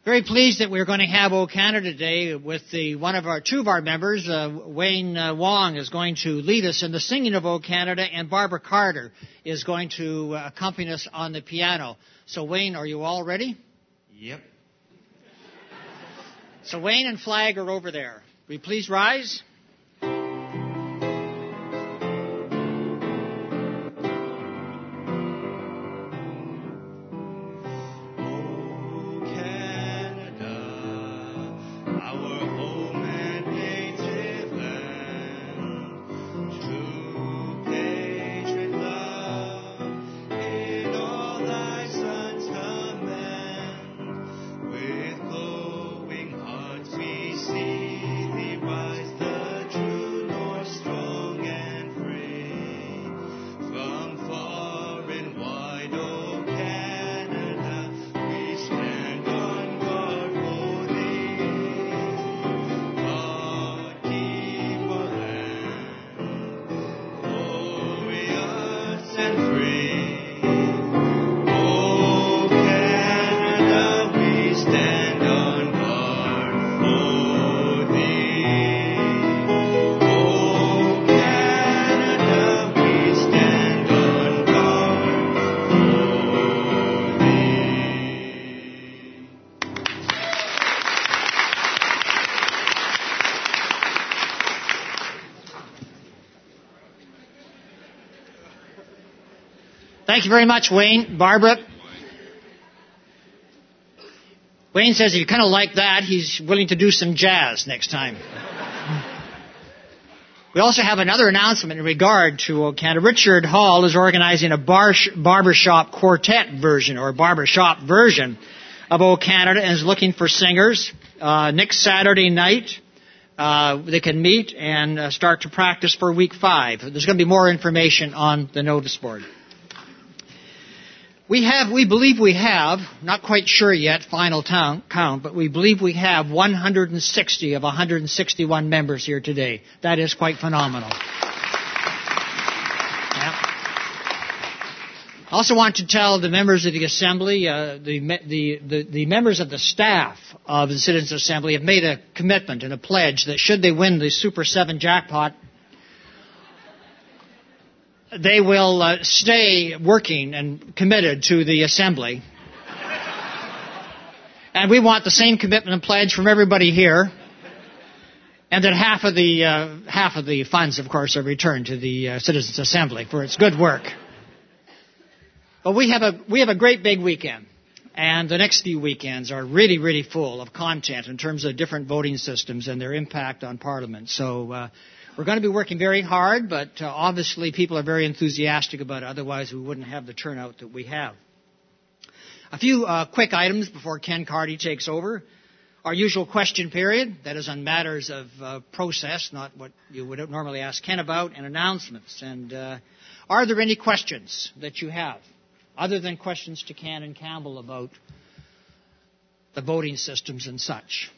Very pleased that we're going to have O Canada today with two of our members. Wayne Wong is going to lead us in the singing of O Canada, and Barbara Carter is going to accompany us on the piano. So Wayne, are you all ready? Yep. So Wayne and Flag are over there. Will you please rise? Thank you very much, Wayne. Barbara? Wayne says if you kind of like that, he's willing to do some jazz next time. We also have another announcement in regard to O Canada. Richard Hall is organizing a barbershop quartet version or barbershop version of O Canada and is looking for singers. Next Saturday night, they can meet and start to practice for week 5. There's going to be more information on the notice board. We believe we have, not quite sure yet, final count, but we believe we have 160 of 161 members here today. That is quite phenomenal. Yeah. I also want to tell the members of the Assembly, the members of the staff of the Citizens Assembly have made a commitment and a pledge that should they win the Super 7 jackpot, they will stay working and committed to the Assembly. And we want the same commitment and pledge from everybody here. And that half of the funds, of course, are returned to the Citizens Assembly for its good work. But we have a great big weekend. And the next few weekends are really, really full of content in terms of different voting systems and their impact on Parliament. So we're going to be working very hard, but obviously people are very enthusiastic about it. Otherwise, we wouldn't have the turnout that we have. A few quick items before Ken Carty takes over. Our usual question period, that is on matters of process, not what you would normally ask Ken about, and announcements. And are there any questions that you have, other than questions to Ken and Campbell about the voting systems and such?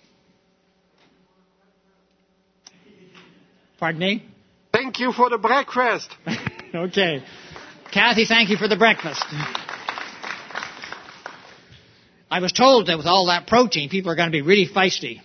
Pardon me? Thank you for the breakfast. Okay. Kathy, thank you for the breakfast. I was told that with all that protein, people are going to be really feisty.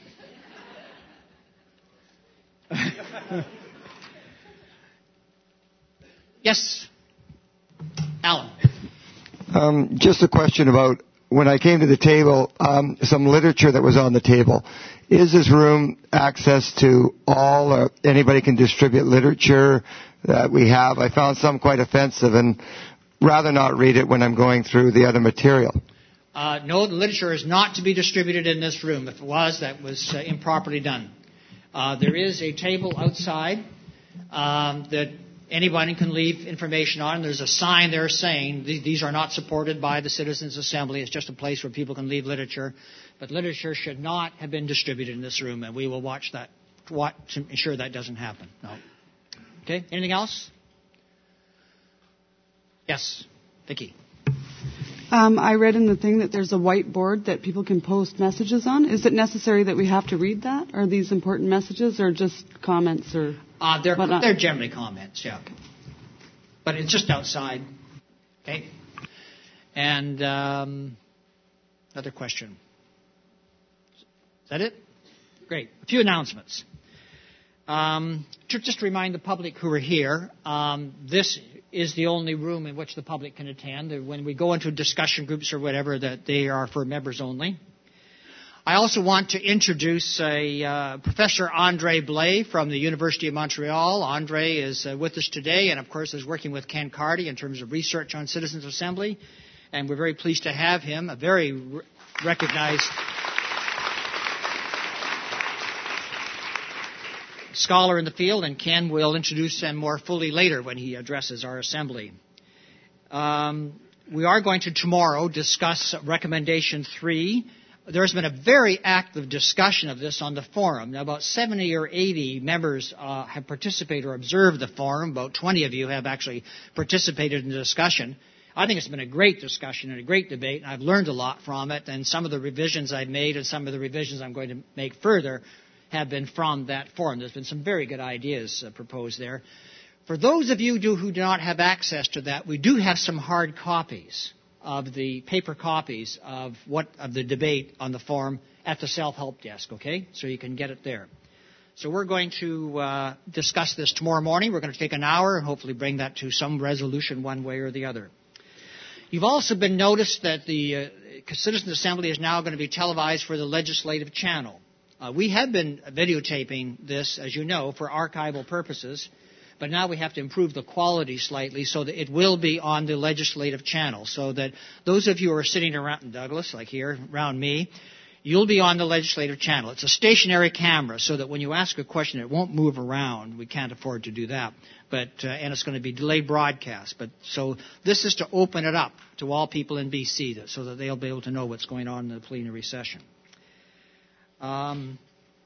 Yes? Alan. Just a question about when I came to the table, some literature that was on the table. Is this room access to all, or anybody can distribute literature that we have? I found some quite offensive and rather not read it when I'm going through the other material. No, the literature is not to be distributed in this room. If it was, that was improperly done. There is a table outside that anybody can leave information on. There's a sign there saying these are not supported by the Citizens Assembly. It's just a place where people can leave literature. But literature should not have been distributed in this room, and we will watch to ensure that doesn't happen. No. Okay, anything else? Yes, Vicki. I read in the thing that there's a whiteboard that people can post messages on. Is it necessary that we have to read that? Are these important messages or just comments or whatnot? They're generally comments, yeah. Okay. But it's just outside. Okay. And another question. Is that it? Great. A few announcements. Just to remind the public who are here, this is the only room in which the public can attend. When we go into discussion groups or whatever, that they are for members only. I also want to introduce Professor Andre Blais from the University of Montreal. Andre is with us today and, of course, is working with Ken Carty in terms of research on Citizens Assembly. And we're very pleased to have him, a very recognized scholar in the field, and Ken will introduce him more fully later when he addresses our assembly. We are going to tomorrow discuss Recommendation 3. There's been a very active discussion of this on the forum. Now, about 70 or 80 members have participated or observed the forum. About 20 of you have actually participated in the discussion. I think it's been a great discussion and a great debate, and I've learned a lot from it, and some of the revisions I've made and some of the revisions I'm going to make further have been from that forum. There's been some very good ideas proposed there. For those of you who do not have access to that, we do have some hard copies of the paper copies of the debate on the forum at the self-help desk, okay? So you can get it there. So we're going to discuss this tomorrow morning. We're going to take an hour and hopefully bring that to some resolution one way or the other. You've also been noticed that the Citizens Assembly is now going to be televised for the legislative channel. We have been videotaping this, as you know, for archival purposes, but now we have to improve the quality slightly so that it will be on the legislative channel, so that those of you who are sitting around Douglas, like here, around me, you'll be on the legislative channel. It's a stationary camera, so that when you ask a question, it won't move around. We can't afford to do that. And it's going to be delayed broadcast. So this is to open it up to all people in BC so that they'll be able to know what's going on in the plenary session. 1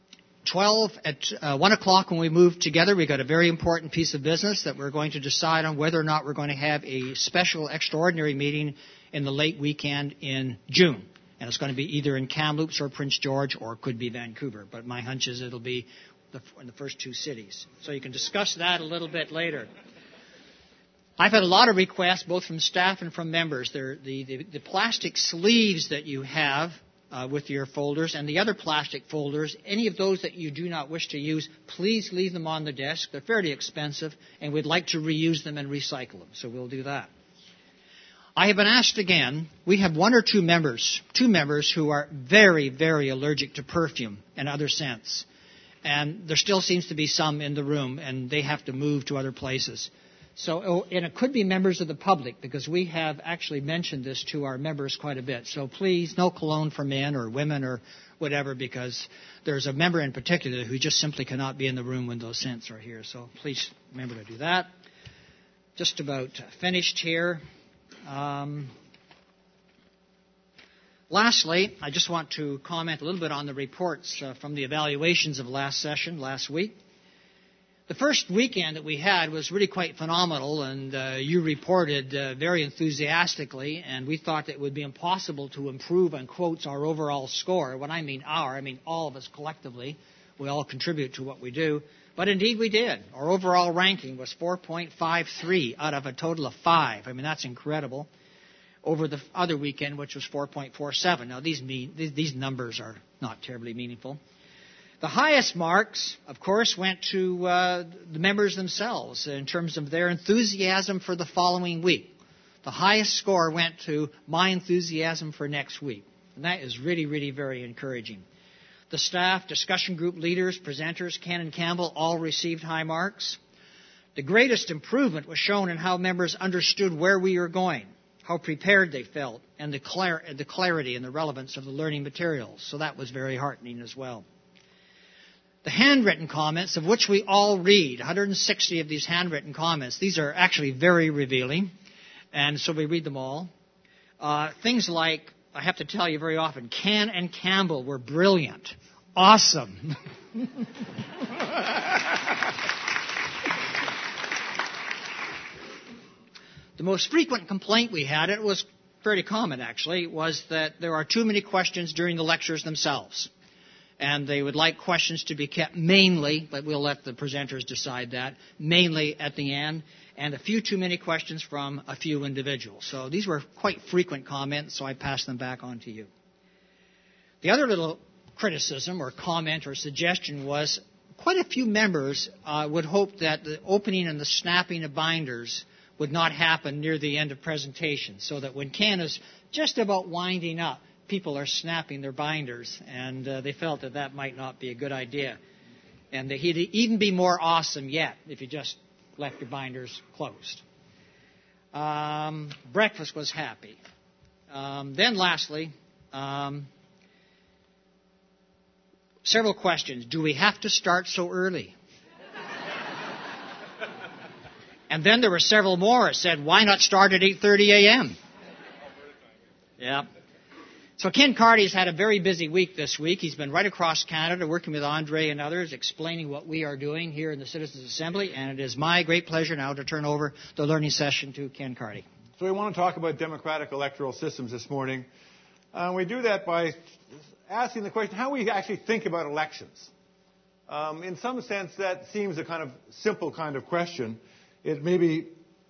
o'clock when we move together, we've got a very important piece of business that we're going to decide on whether or not we're going to have a special extraordinary meeting in the late weekend in June. And it's going to be either in Kamloops or Prince George, or it could be Vancouver. But my hunch is it'll be in the first two cities. So you can discuss that a little bit later. I've had a lot of requests, both from staff and from members. The plastic sleeves that you have with your folders and the other plastic folders, any of those that you do not wish to use, please leave them on the desk. They're fairly expensive, and we'd like to reuse them and recycle them. So we'll do that. I have been asked again, we have one or two members who are very, very allergic to perfume and other scents. And there still seems to be some in the room, and they have to move to other places. So, and it could be members of the public, because we have actually mentioned this to our members quite a bit. So please, no cologne for men or women or whatever, because there's a member in particular who just simply cannot be in the room when those scents are here. So please remember to do that. Just about finished here. Lastly, I just want to comment a little bit on the reports from the evaluations of last week. The first weekend that we had was really quite phenomenal, and you reported very enthusiastically, and we thought that it would be impossible to improve, on quotes, our overall score. When I mean all of us collectively. We all contribute to what we do. But indeed we did. Our overall ranking was 4.53 out of a total of 5. I mean, that's incredible. Over the other weekend, which was 4.47. Now, these numbers are not terribly meaningful. The highest marks, of course, went to the members themselves in terms of their enthusiasm for the following week. The highest score went to my enthusiasm for next week. And that is really, really very encouraging. The staff, discussion group leaders, presenters, Ken and Campbell, all received high marks. The greatest improvement was shown in how members understood where we are going, how prepared they felt, and the clarity and the relevance of the learning materials. So that was very heartening as well. The handwritten comments, of which we all read, 160 of these handwritten comments, these are actually very revealing, and so we read them all. Things like, I have to tell you very often, Ken and Campbell were brilliant. Awesome. The most frequent complaint we had, it was fairly common actually, was that there are too many questions during the lectures themselves. And they would like questions to be kept mainly, but we'll let the presenters decide that, mainly at the end, and a few too many questions from a few individuals. So these were quite frequent comments, so I passed them back on to you. The other little criticism or comment or suggestion was quite a few members would hope that the opening and the snapping of binders would not happen near the end of presentation, so that when Ken is just about winding up, people are snapping their binders, and they felt that that might not be a good idea. And that he'd even be more awesome yet if you just left your binders closed. Breakfast was happy. Then lastly, several questions. Do we have to start so early? And then there were several more that said, why not start at 8:30 a.m.? Yeah. So Ken Carty's had a very busy week this week. He's been right across Canada working with Andre and others, explaining what we are doing here in the Citizens Assembly. And it is my great pleasure now to turn over the learning session to Ken Carty. So we want to talk about democratic electoral systems this morning. We do that by asking the question, how we actually think about elections. In some sense, that seems a kind of simple kind of question. It may be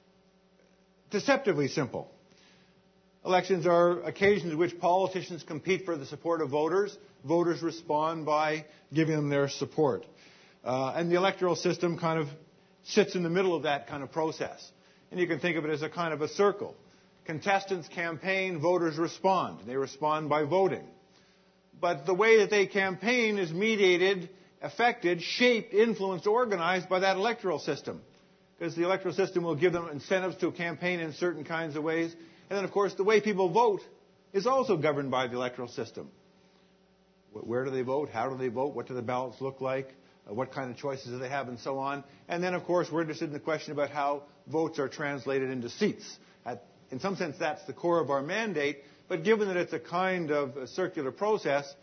deceptively simple. Elections are occasions in which politicians compete for the support of voters. Voters respond by giving them their support. And the electoral system kind of sits in the middle of that kind of process. And you can think of it as a kind of a circle. Contestants campaign, voters respond. They respond by voting. But the way that they campaign is mediated, affected, shaped, influenced, organized by that electoral system. Because the electoral system will give them incentives to campaign in certain kinds of ways. And then, of course, the way people vote is also governed by the electoral system. Where do they vote? How do they vote? What do the ballots look like? What kind of choices do they have? And so on. And then, of course, we're interested in the question about how votes are translated into seats. In some sense, that's the core of our mandate. But given that it's a kind of a circular process,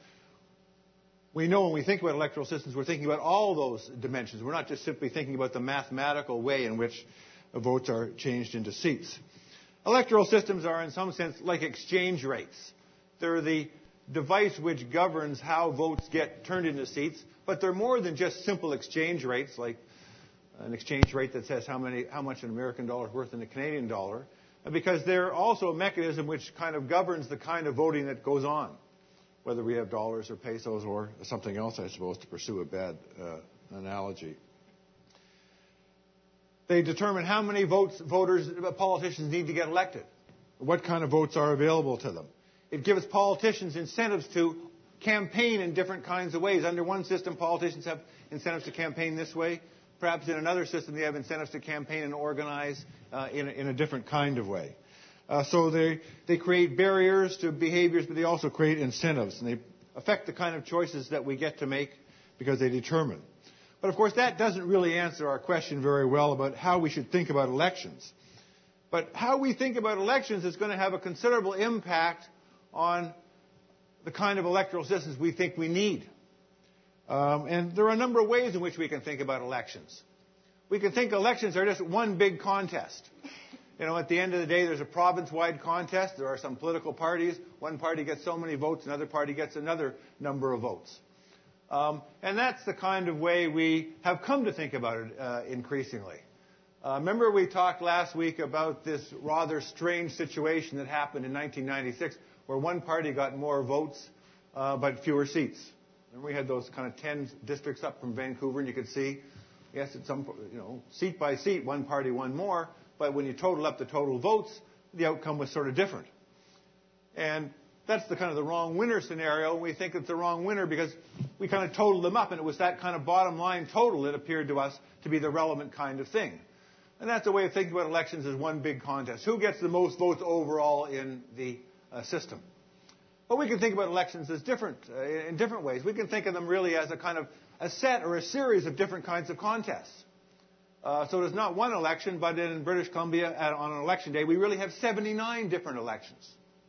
we know when we think about electoral systems, we're thinking about all those dimensions. We're not just simply thinking about the mathematical way in which votes are changed into seats. Electoral systems are, in some sense, like exchange rates. They're the device which governs how votes get turned into seats, but they're more than just simple exchange rates, like an exchange rate that says how much an American dollar is worth in a Canadian dollar, because they're also a mechanism which kind of governs the kind of voting that goes on, whether we have dollars or pesos or something else, I suppose, to pursue a bad analogy. They determine how many politicians need to get elected, what kind of votes are available to them. It gives politicians incentives to campaign in different kinds of ways. Under one system, politicians have incentives to campaign this way. Perhaps in another system, they have incentives to campaign and organize in a different kind of way. So they create barriers to behaviors, but they also create incentives. And they affect the kind of choices that we get to make because they determine. But, of course, that doesn't really answer our question very well about how we should think about elections. But how we think about elections is going to have a considerable impact on the kind of electoral systems we think we need. And there are a number of ways in which we can think about elections. We can think elections are just one big contest. You know, at the end of the day, there's a province-wide contest. There are some political parties. One party gets so many votes, another party gets another number of votes. And that's the kind of way we have come to think about it increasingly. Remember we talked last week about this rather strange situation that happened in 1996 where one party got more votes but fewer seats. And we had those kind of 10 districts up from Vancouver, and you could see, yes, at some, seat by seat, one party won more, but when you total up the total votes, the outcome was sort of different. And that's the kind of the wrong winner scenario. We think it's the wrong winner because we kind of totaled them up, and it was that kind of bottom line total that appeared to us to be the relevant kind of thing. And that's a way of thinking about elections as one big contest. Who gets the most votes overall in the system? But we can think about elections as in different ways. We can think of them really as a kind of a set or a series of different kinds of contests. So there's not one election, but in British Columbia on an election day, we really have 79 different elections.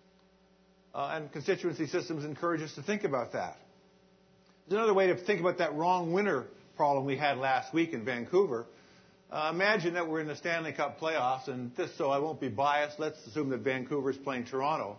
And constituency systems encourage us to think about that. There's another way to think about that wrong winner problem we had last week in Vancouver. Imagine that we're in the Stanley Cup playoffs, and just so I won't be biased, let's assume that Vancouver's playing Toronto.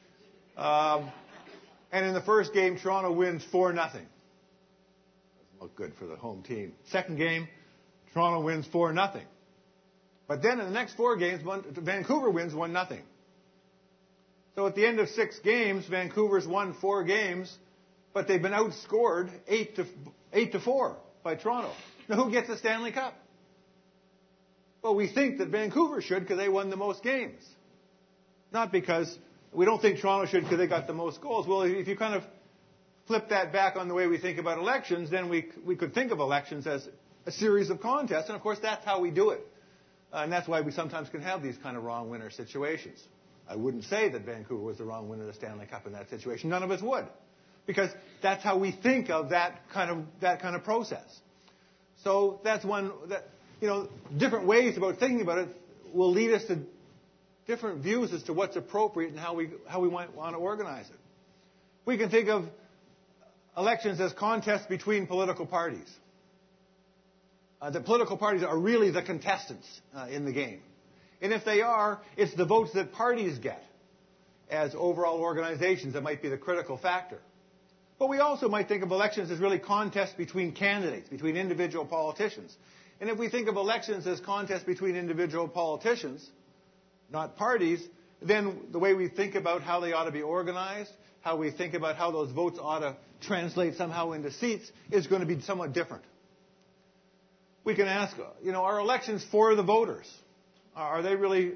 And in the first game, Toronto wins 4-0. Doesn't look good for the home team. Second game, Toronto wins 4-0. But then in the next 4 games, Vancouver wins 1-0. So at the end of 6 games, Vancouver's won 4 games, but they've been outscored 8-4 by Toronto. Now, who gets the Stanley Cup? Well, we think that Vancouver should because they won the most games. Not because we don't think Toronto should because they got the most goals. Well, if you kind of flip that back on the way we think about elections, then we could think of elections as a series of contests. And, of course, that's how we do it. And that's why we sometimes can have these kind of wrong winner situations. I wouldn't say that Vancouver was the wrong winner of the Stanley Cup in that situation. None of us would. Because that's how we think of that kind of process. So that's one that, different ways about thinking about it will lead us to different views as to what's appropriate and how we might want to organize it. We can think of elections as contests between political parties. The political parties are really the contestants in the game. And if they are, it's the votes that parties get as overall organizations that might be the critical factor. But we also might think of elections as really contests between candidates, between individual politicians. And if we think of elections as contests between individual politicians, not parties, then the way we think about how they ought to be organized, how we think about how those votes ought to translate somehow into seats is going to be somewhat different. We can ask, are elections for the voters? Are they really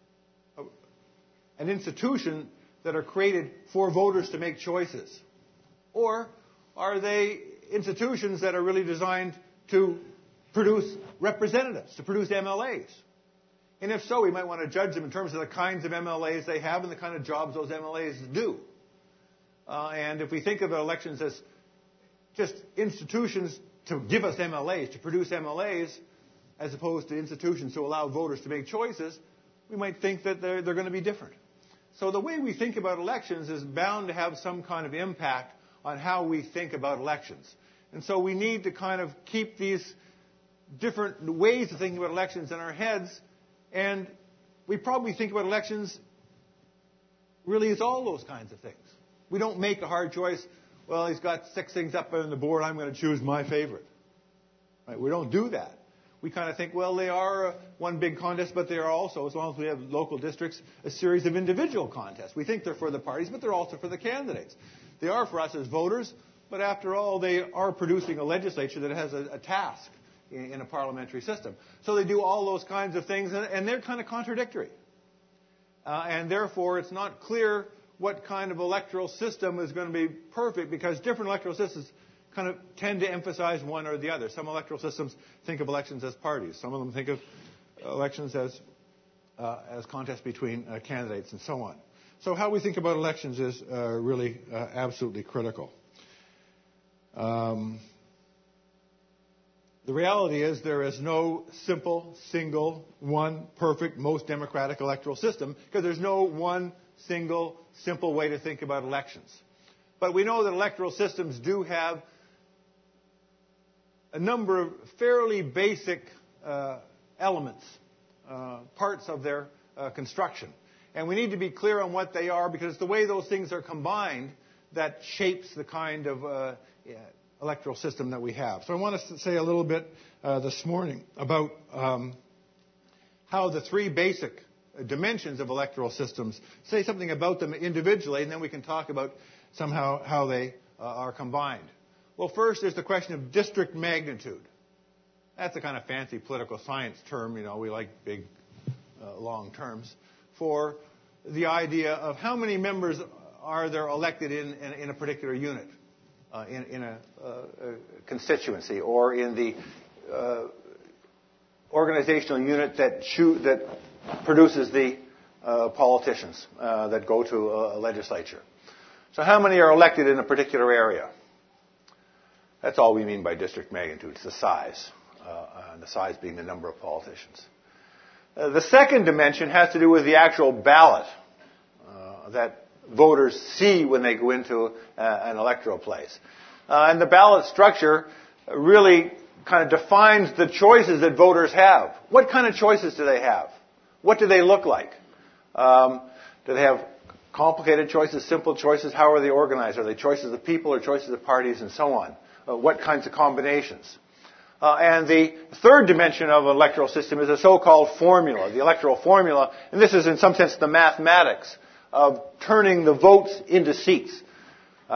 an institution that are created for voters to make choices? Or are they institutions that are really designed to produce representatives, to produce MLAs? And if so, we might want to judge them in terms of the kinds of MLAs they have and the kind of jobs those MLAs do. And if we think of elections as just institutions to give us MLAs, to produce MLAs, as opposed to institutions to allow voters to make choices, we might think that they're going to be different. So the way we think about elections is bound to have some kind of impact on how we think about elections. And so we need to kind of keep these different ways of thinking about elections in our heads, and we probably think about elections really as all those kinds of things. We don't make a hard choice, well, he's got 6 things up on the board, I'm going to choose my favorite. Right? We don't do that. We kind of think, well, they are one big contest, but they are also, as long as we have local districts, a series of individual contests. We think they're for the parties, but they're also for the candidates. They are for us as voters, but after all, they are producing a legislature that has a task in a parliamentary system. So they do all those kinds of things, and they're kind of contradictory. And therefore, it's not clear what kind of electoral system is going to be perfect, because different electoral systems kind of tend to emphasize one or the other. Some electoral systems think of elections as parties. Some of them think of elections as contests between candidates and so on. So how we think about elections is really absolutely critical. The reality is there is no simple, single, one perfect, most democratic electoral system, because there's no one single, simple way to think about elections. But we know that electoral systems do have a number of fairly basic elements, parts of their construction. And we need to be clear on what they are, because it's the way those things are combined that shapes the kind of electoral system that we have. So I want to say a little bit this morning about how the 3 basic dimensions of electoral systems, say something about them individually, and then we can talk about somehow how they are combined. Well, first, there's the question of district magnitude. That's a kind of fancy political science term. We like big, long terms for the idea of how many members are there elected in a particular unit, in a constituency, or in the organizational unit that produces the politicians that go to a legislature. So how many are elected in a particular area? That's all we mean by district magnitude. It's the size, and the size being the number of politicians. The second dimension has to do with the actual ballot that voters see when they go into an electoral place. And the ballot structure really kind of defines the choices that voters have. What kind of choices do they have? What do they look like? Do they have complicated choices, simple choices? How are they organized? Are they choices of people or choices of parties and so on? What kinds of combinations? And the third dimension of an electoral system is a so-called formula, the electoral formula. And this is, in some sense, the mathematics of turning the votes into seats.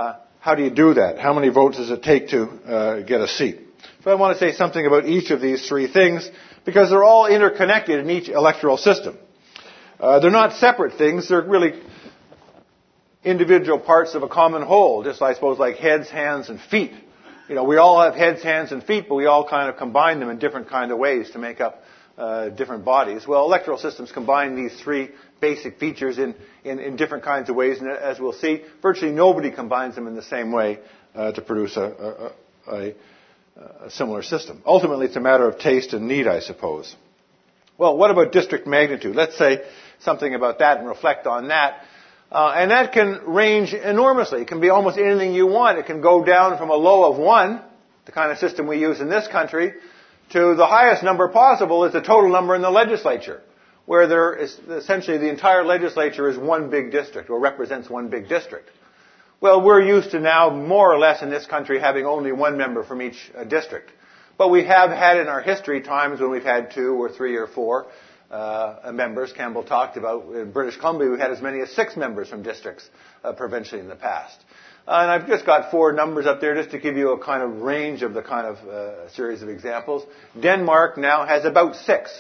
how do you do that? How many votes does it take to get a seat? So I want to say something about each of these three things because they're all interconnected in each electoral system. They're not separate things. They're really individual parts of a common whole, just I suppose like heads, hands, and feet. You know, we all have heads, hands, and feet, but we all kind of combine them in different kind of ways to make up different bodies. Well, electoral systems combine these three basic features in different kinds of ways, and as we'll see, virtually nobody combines them in the same way to produce a similar system. Ultimately, it's a matter of taste and need, I suppose. Well, what about district magnitude? Let's say something about that and reflect on that. And that can range enormously. It can be almost anything you want. It can go down from a low of 1, the kind of system we use in this country, to the highest number possible is the total number in the legislature, where there is essentially the entire legislature is one big district, or represents one big district. Well, we're used to now, more or less in this country, having only one member from each district. But we have had in our history times when we've had 2 or 3 or 4 members. Campbell talked about in British Columbia we had as many as 6 members from districts provincially in the past. And I've just got 4 numbers up there just to give you a kind of range of the kind of series of examples. Denmark now has about 6.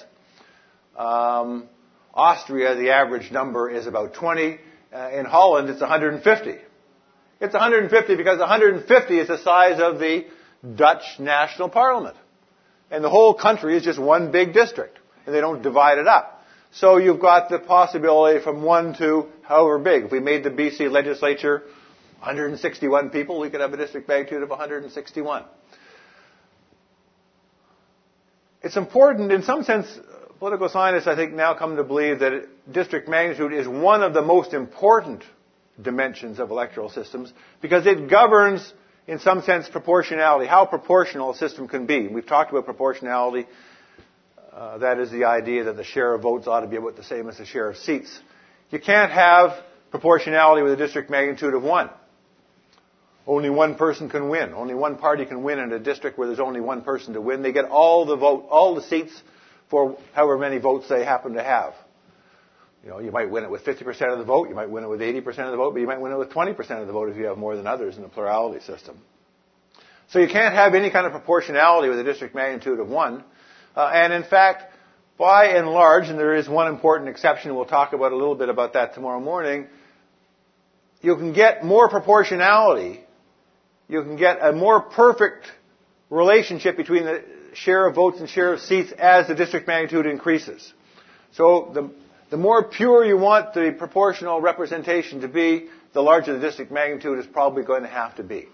Austria, the average number is about 20. In Holland, it's 150. It's 150 because 150 is the size of the Dutch national parliament. And the whole country is just one big district. And they don't divide it up. So you've got the possibility from 1 to however big. If we made the BC legislature 161 people, we could have a district magnitude of 161. It's important, in some sense, political scientists, I think, now come to believe that district magnitude is one of the most important dimensions of electoral systems because it governs, in some sense, proportionality, how proportional a system can be. We've talked about proportionality. That is the idea that the share of votes ought to be about the same as the share of seats. You can't have proportionality with a district magnitude of 1. Only one person can win. Only one party can win in a district where there's only one person to win. They get all the seats for however many votes they happen to have. You know, you might win it with 50% of the vote, you might win it with 80% of the vote, but you might win it with 20% of the vote if you have more than others in a plurality system. So you can't have any kind of proportionality with a district magnitude of 1. And in fact, by and large, and there is one important exception, we'll talk about a little bit about that tomorrow morning, you can get more proportionality, you can get a more perfect relationship between the share of votes and share of seats as the district magnitude increases. So the more pure you want the proportional representation to be, the larger the district magnitude is probably going to have to be.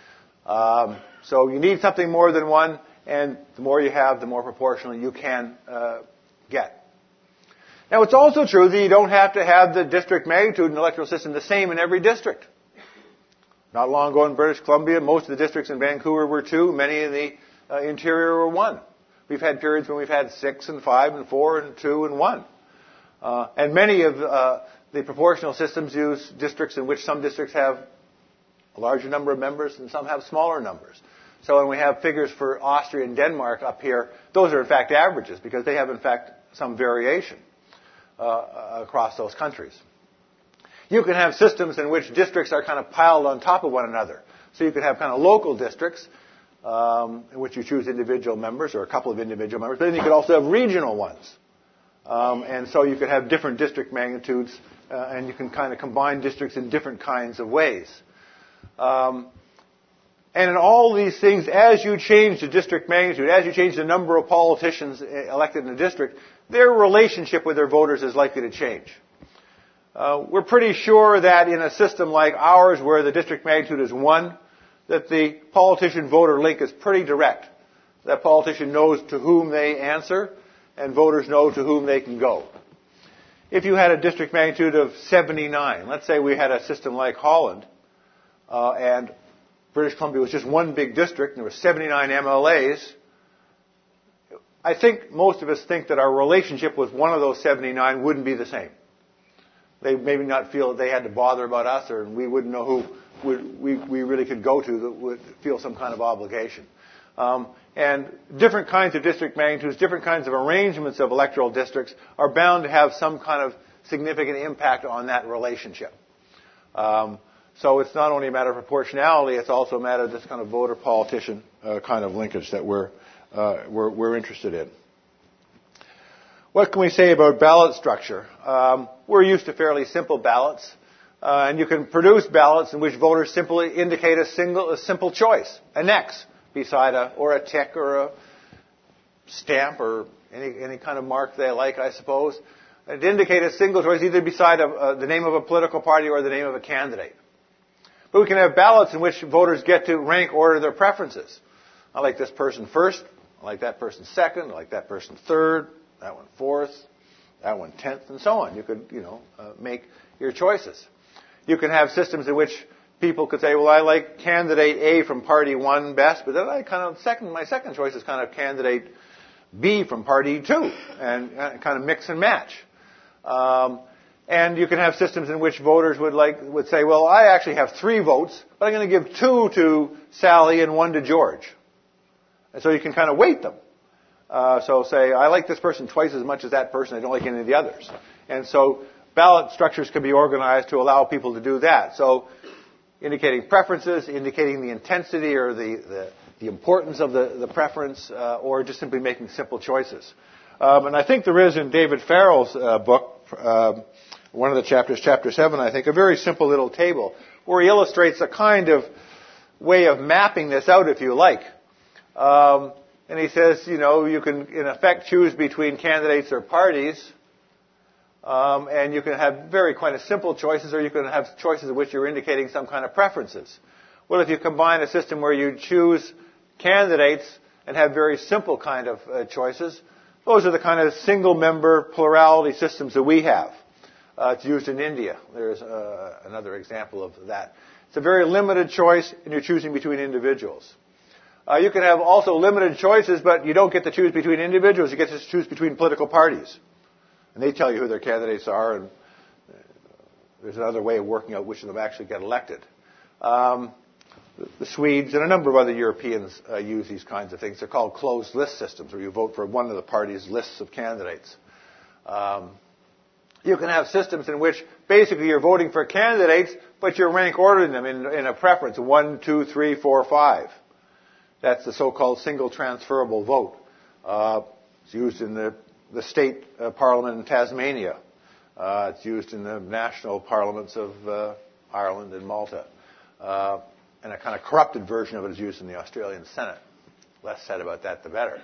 So you need something more than 1, and the more you have, the more proportional you can get. Now, it's also true that you don't have to have the district magnitude in the electoral system the same in every district. Not long ago in British Columbia, most of the districts in Vancouver were 2, many in the interior were 1. We've had periods when we've had 6 and 5 and 4 and 2 and 1. And many of the proportional systems use districts in which some districts have a larger number of members and some have smaller numbers. So when we have figures for Austria and Denmark up here, those are in fact averages because they have in fact some variation across those countries. You can have systems in which districts are kind of piled on top of one another. So you could have kind of local districts in which you choose individual members or a couple of individual members, but then you could also have regional ones. And so you could have different district magnitudes and you can kind of combine districts in different kinds of ways. And in all these things, as you change the district magnitude, as you change the number of politicians elected in a district, their relationship with their voters is likely to change. We're pretty sure that in a system like ours, where the district magnitude is 1, that the politician-voter link is pretty direct. That politician knows to whom they answer, and voters know to whom they can go. If you had a district magnitude of 79, let's say we had a system like Holland, and British Columbia was just one big district, and there were 79 MLAs, I think most of us think that our relationship with one of those 79 wouldn't be the same. They maybe not feel that they had to bother about us, or we wouldn't know who we really could go to that would feel some kind of obligation. And different kinds of district magnitudes, different kinds of arrangements of electoral districts are bound to have some kind of significant impact on that relationship. So it's not only a matter of proportionality, it's also a matter of this kind of voter-politician kind of linkage that we're interested in. What can we say about ballot structure? We're used to fairly simple ballots, and you can produce ballots in which voters simply indicate a simple choice, an X beside or a tick or a stamp or any kind of mark they like, I suppose. It indicate a single choice either beside the name of a political party or the name of a candidate. But we can have ballots in which voters get to rank order their preferences. I like this person first. I like that person second. I like that person third. That one fourth. That one 10th, and so on. You could, make your choices. You can have systems in which people could say, well, I like candidate A from party 1 best, but then my second choice is kind of candidate B from party 2, and kind of mix and match. And you can have systems in which voters would say, well, I actually have 3 votes, but I'm going to give 2 to Sally and 1 to George. And so you can kind of weight them. So say, I like this person twice as much as that person, I don't like any of the others. And so ballot structures can be organized to allow people to do that. So indicating preferences, indicating the intensity or the importance of the preference, or just simply making simple choices. And I think there is in David Farrell's book, one of the chapters, chapter 7, I think, a very simple little table where he illustrates a kind of way of mapping this out, if you like. And he says, you can, in effect, choose between candidates or parties, and you can have very kind of simple choices, or you can have choices in which you're indicating some kind of preferences. Well, if you combine a system where you choose candidates and have very simple kind of choices, those are the kind of single-member plurality systems that we have. It's used in India. There's another example of that. It's a very limited choice, and you're choosing between individuals. You can have also limited choices, but you don't get to choose between individuals. You get to choose between political parties. And they tell you who their candidates are, and there's another way of working out which of them actually get elected. The Swedes and a number of other Europeans use these kinds of things. They're called closed list systems, where you vote for one of the party's lists of candidates. You can have systems in which basically you're voting for candidates, but you're rank ordering them in a preference, 1, 2, 3, 4, 5. That's the so-called single transferable vote. It's used in the state parliament in Tasmania. It's used in the national parliaments of Ireland and Malta. And a kind of corrupted version of it is used in the Australian Senate. Less said about that, the better.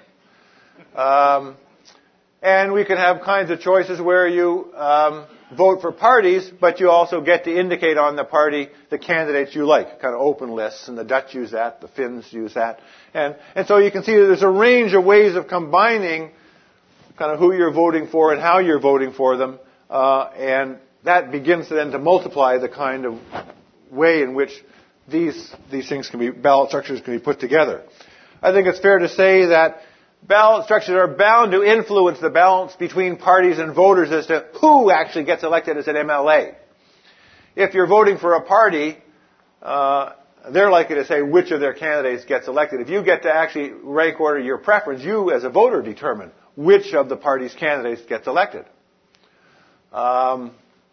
And we can have kinds of choices where you vote for parties, but you also get to indicate on the party the candidates you like, kind of open lists, and the Dutch use that, the Finns use that. And so you can see that there's a range of ways of combining kind of who you're voting for and how you're voting for them, and that begins then to multiply the kind of way in which these things can be, ballot structures can be put together. I think it's fair to say that ballot structures are bound to influence the balance between parties and voters as to who actually gets elected as an MLA. If you're voting for a party, they're likely to say which of their candidates gets elected. If you get to actually rank order your preference, you as a voter determine which of the party's candidates gets elected. Now,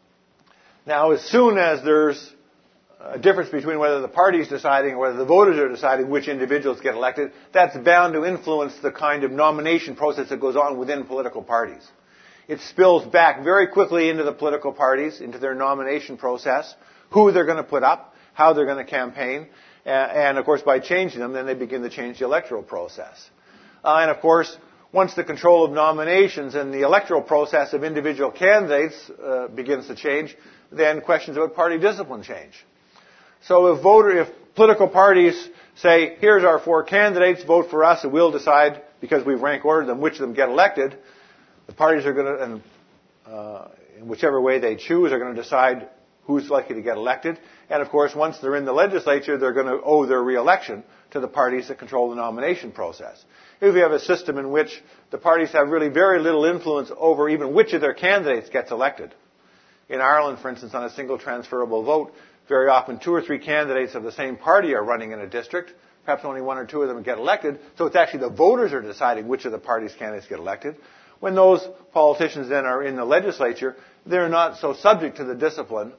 as soon as there's a difference between whether the party's deciding or whether the voters are deciding which individuals get elected, that's bound to influence the kind of nomination process that goes on within political parties. It spills back very quickly into the political parties, into their nomination process, who they're going to put up, how they're going to campaign, and of course by changing them, then they begin to change the electoral process. And of course, once the control of nominations and the electoral process of individual candidates begins to change, then questions about party discipline change. So if political parties say, here's our 4 candidates, vote for us, and we'll decide, because we've rank ordered them, which of them get elected, the parties are going to, and in whichever way they choose, are going to decide who's likely to get elected. And of course, once they're in the legislature, they're going to owe their re-election to the parties that control the nomination process. If you have a system in which the parties have really very little influence over even which of their candidates gets elected. In Ireland, for instance, on a single transferable vote, very often 2 or 3 candidates of the same party are running in a district. Perhaps only 1 or 2 of them get elected. So it's actually the voters are deciding which of the party's candidates get elected. When those politicians then are in the legislature, they're not so subject to the discipline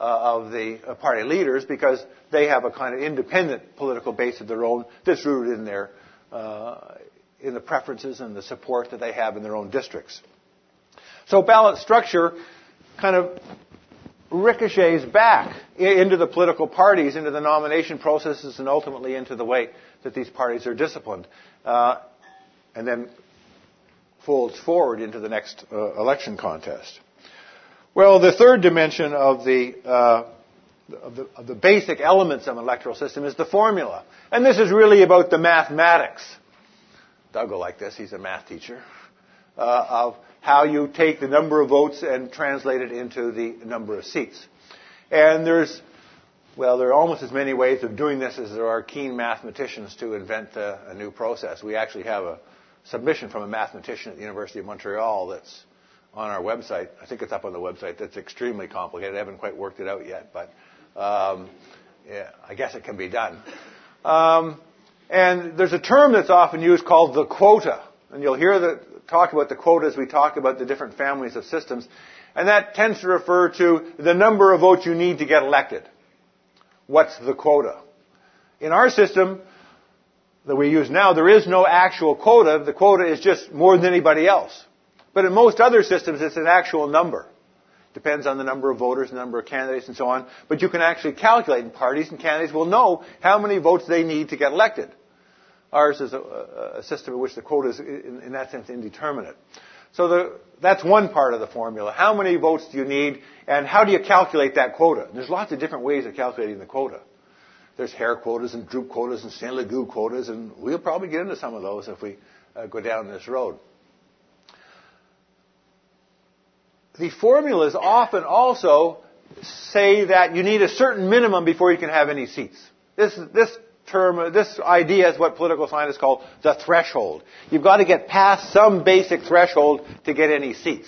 of the party leaders, because they have a kind of independent political base of their own that's rooted in their in the preferences and the support that they have in their own districts. So ballot structure kind of ricochets back into the political parties, into the nomination processes, and ultimately into the way that these parties are disciplined, and then folds forward into the next election contest. Well, the third dimension of the basic elements of an electoral system is the formula. And this is really about the mathematics. Doug will like this, he's a math teacher, of how you take the number of votes and translate it into the number of seats. And there are almost as many ways of doing this as there are keen mathematicians to invent a new process. We actually have a submission from a mathematician at the University of Montreal that's on our website. I think it's up on the website. That's extremely complicated. I haven't quite worked it out yet, but yeah, I guess it can be done. And there's a term that's often used called the quota. And you'll hear talk about the quota as we talk about the different families of systems. And that tends to refer to the number of votes you need to get elected. What's the quota? In our system that we use now, there is no actual quota. The quota is just more than anybody else. But in most other systems, it's an actual number. Depends on the number of voters, the number of candidates, and so on. But you can actually calculate, and parties and candidates will know how many votes they need to get elected. Ours is a system in which the quota is, in that sense, indeterminate. So that's one part of the formula. How many votes do you need, and how do you calculate that quota? There's lots of different ways of calculating the quota. There's Hare quotas and Droop quotas and Saint-Legoux quotas, and we'll probably get into some of those if we go down this road. The formulas often also say that you need a certain minimum before you can have any seats. This idea is what political scientists call the threshold. You've got to get past some basic threshold to get any seats.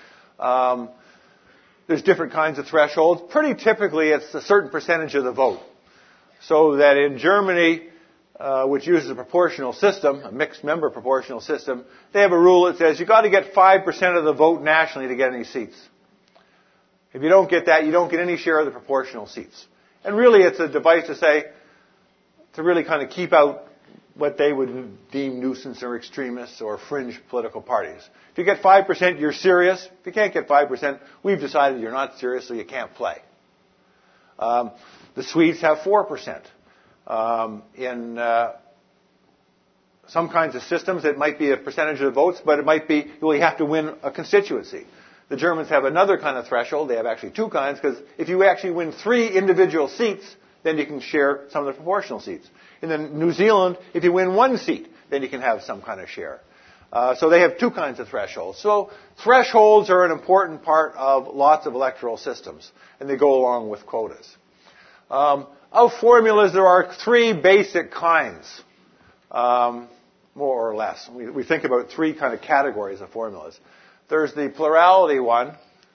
There's different kinds of thresholds. Pretty typically, it's a certain percentage of the vote. So that in Germany, which uses a proportional system, a mixed member proportional system, they have a rule that says you've got to get 5% of the vote nationally to get any seats. If you don't get that, you don't get any share of the proportional seats. And really, it's a device to really kind of keep out what they would deem nuisance or extremists or fringe political parties. If you get 5%, you're serious. If you can't get 5%, we've decided you're not serious, so you can't play. The Swedes have 4%. In some kinds of systems, it might be a percentage of the votes, but it might be you have to win a constituency. The Germans have another kind of threshold. They have actually two kinds, because if you actually win 3 individual seats, then you can share some of the proportional seats. In New Zealand, if you win 1 seat, then you can have some kind of share. So they have 2 kinds of thresholds. So thresholds are an important part of lots of electoral systems, and they go along with quotas. Of formulas, there are 3 basic kinds, more or less. We think about 3 kind of categories of formulas. There's the plurality one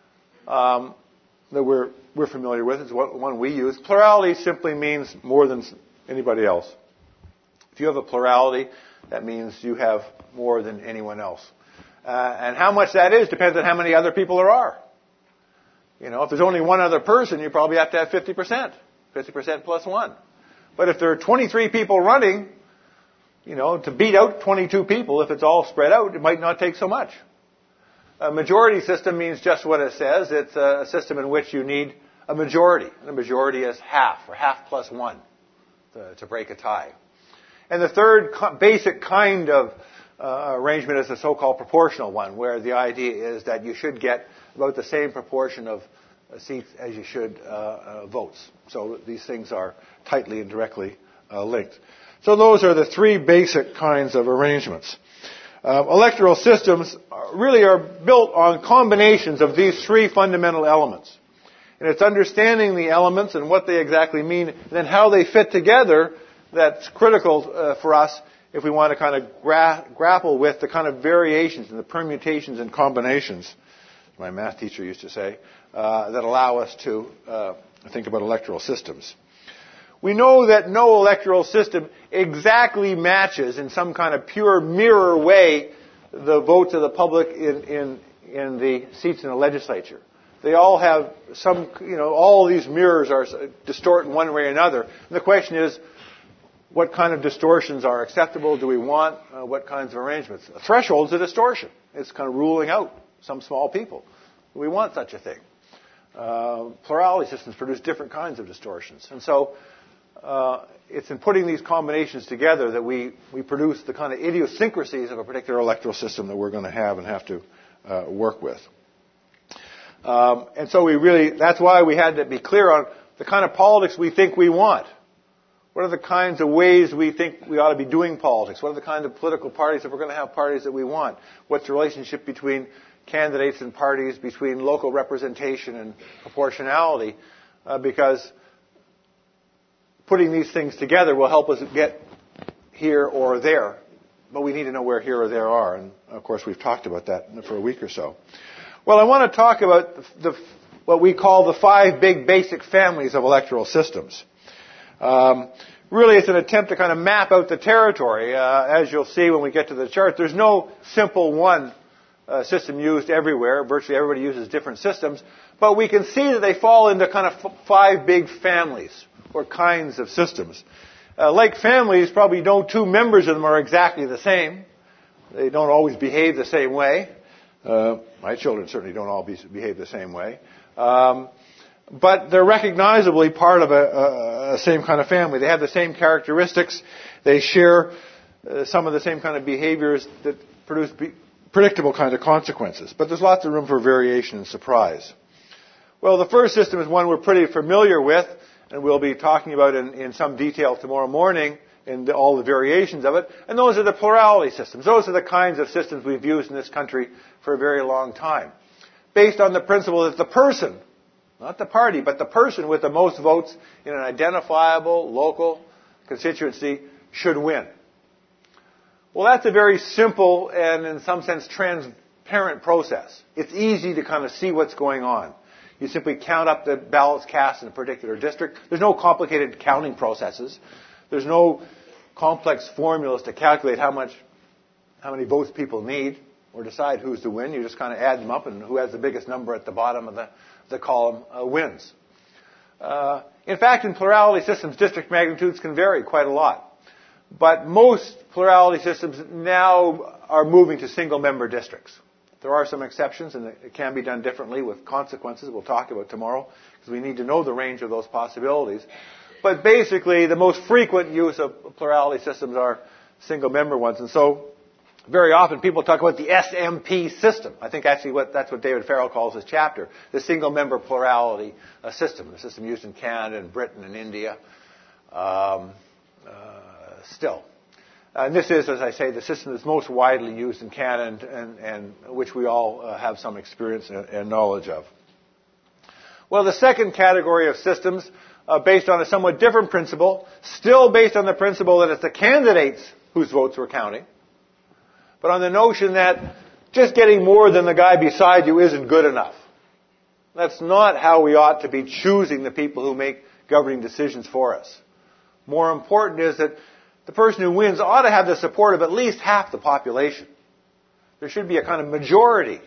that we're familiar with. It's one we use. Plurality simply means more than anybody else. If you have a plurality, that means you have more than anyone else. And how much that is depends on how many other people there are. You know, if there's only one other person, you probably have to have 50%. 50% plus 1. But if there are 23 people running, you know, to beat out 22 people, if it's all spread out, it might not take so much. A majority system means just what it says. It's a system in which you need a majority. And a majority is half, or half plus 1, to break a tie. And the third basic kind of arrangement is the so-called proportional one, where the idea is that you should get about the same proportion of seats as you should votes. So these things are tightly and directly linked. So those are the 3 basic kinds of arrangements. Electoral systems really are built on combinations of these 3 fundamental elements. And it's understanding the elements and what they exactly mean, and then how they fit together that's critical for us if we want to kind of grapple with the kind of variations and the permutations and combinations, as my math teacher used to say, that allow us to think about electoral systems. We know that no electoral system exactly matches in some kind of pure mirror way the votes of the public in the seats in the legislature. They all have some, all these mirrors are distort in one way or another. And the question is, what kind of distortions are acceptable? Do we want what kinds of arrangements? A threshold is a distortion. It's kind of ruling out some small people. We want such a thing. Plurality systems produce different kinds of distortions. And so it's in putting these combinations together that we produce the kind of idiosyncrasies of a particular electoral system that we're going to have and have to work with. And so that's why we had to be clear on the kind of politics we think we want. What are the kinds of ways we think we ought to be doing politics? What are the kind of political parties, if we're going to have parties, that we want? What's the relationship between candidates and parties, between local representation and proportionality? Because putting these things together will help us get here or there. But we need to know where here or there are. And, of course, we've talked about that for a week or so. Well, I want to talk about what we call the 5 big basic families of electoral systems. Really, it's an attempt to kind of map out the territory. As you'll see when we get to the chart, there's no simple one system used everywhere. Virtually everybody uses different systems. But we can see that they fall into kind of 5 big families or kinds of systems. Like families, probably no 2 members of them are exactly the same. They don't always behave the same way. My children certainly don't all behave the same way. But they're recognizably part of a same kind of family. They have the same characteristics. They share some of the same kind of behaviors that produce predictable kind of consequences. But there's lots of room for variation and surprise. Well, the first system is one we're pretty familiar with, and we'll be talking about in some detail tomorrow morning in all the variations of it. And those are the plurality systems. Those are the kinds of systems we've used in this country for a very long time. Based on the principle that the person, not the party, but the person with the most votes in an identifiable local constituency should win. Well, that's a very simple and, in some sense, transparent process. It's easy to kind of see what's going on. You simply count up the ballots cast in a particular district. There's no complicated counting processes. There's no complex formulas to calculate how many votes people need or decide who's to win. You just kind of add them up, and who has the biggest number at the bottom of the column wins. In fact, in plurality systems, district magnitudes can vary quite a lot. But most plurality systems now are moving to single-member districts. There are some exceptions, and it can be done differently with consequences we'll talk about tomorrow, because we need to know the range of those possibilities. But basically, the most frequent use of plurality systems are single-member ones. And so, very often people talk about the SMP system. I think actually that's what David Farrell calls his chapter, the single-member plurality system, the system used in Canada and Britain and India still. And this is, as I say, the system that's most widely used in Canada and which we all have some experience and knowledge of. Well, the second category of systems, based on a somewhat different principle, still based on the principle that it's the candidates whose votes we're counting, but on the notion that just getting more than the guy beside you isn't good enough. That's not how we ought to be choosing the people who make governing decisions for us. More important is that the person who wins ought to have the support of at least half the population. There should be a kind of majority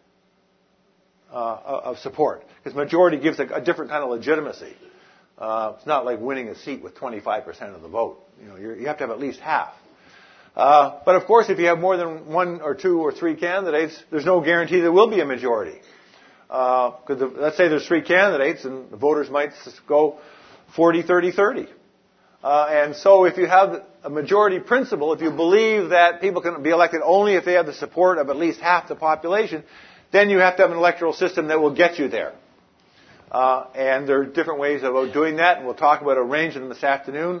of support, because majority gives a different kind of legitimacy. It's not like winning a seat with 25% of the vote. You have to have at least half. But of course, if you have more than 1 or 2 or 3 candidates, there's no guarantee there will be a majority. Because let's say there's 3 candidates, and the voters might go 40, 30, 30. And so if you have a majority principle, if you believe that people can be elected only if they have the support of at least half the population, then you have to have an electoral system that will get you there. And there are different ways of doing that, and we'll talk about a range of them this afternoon.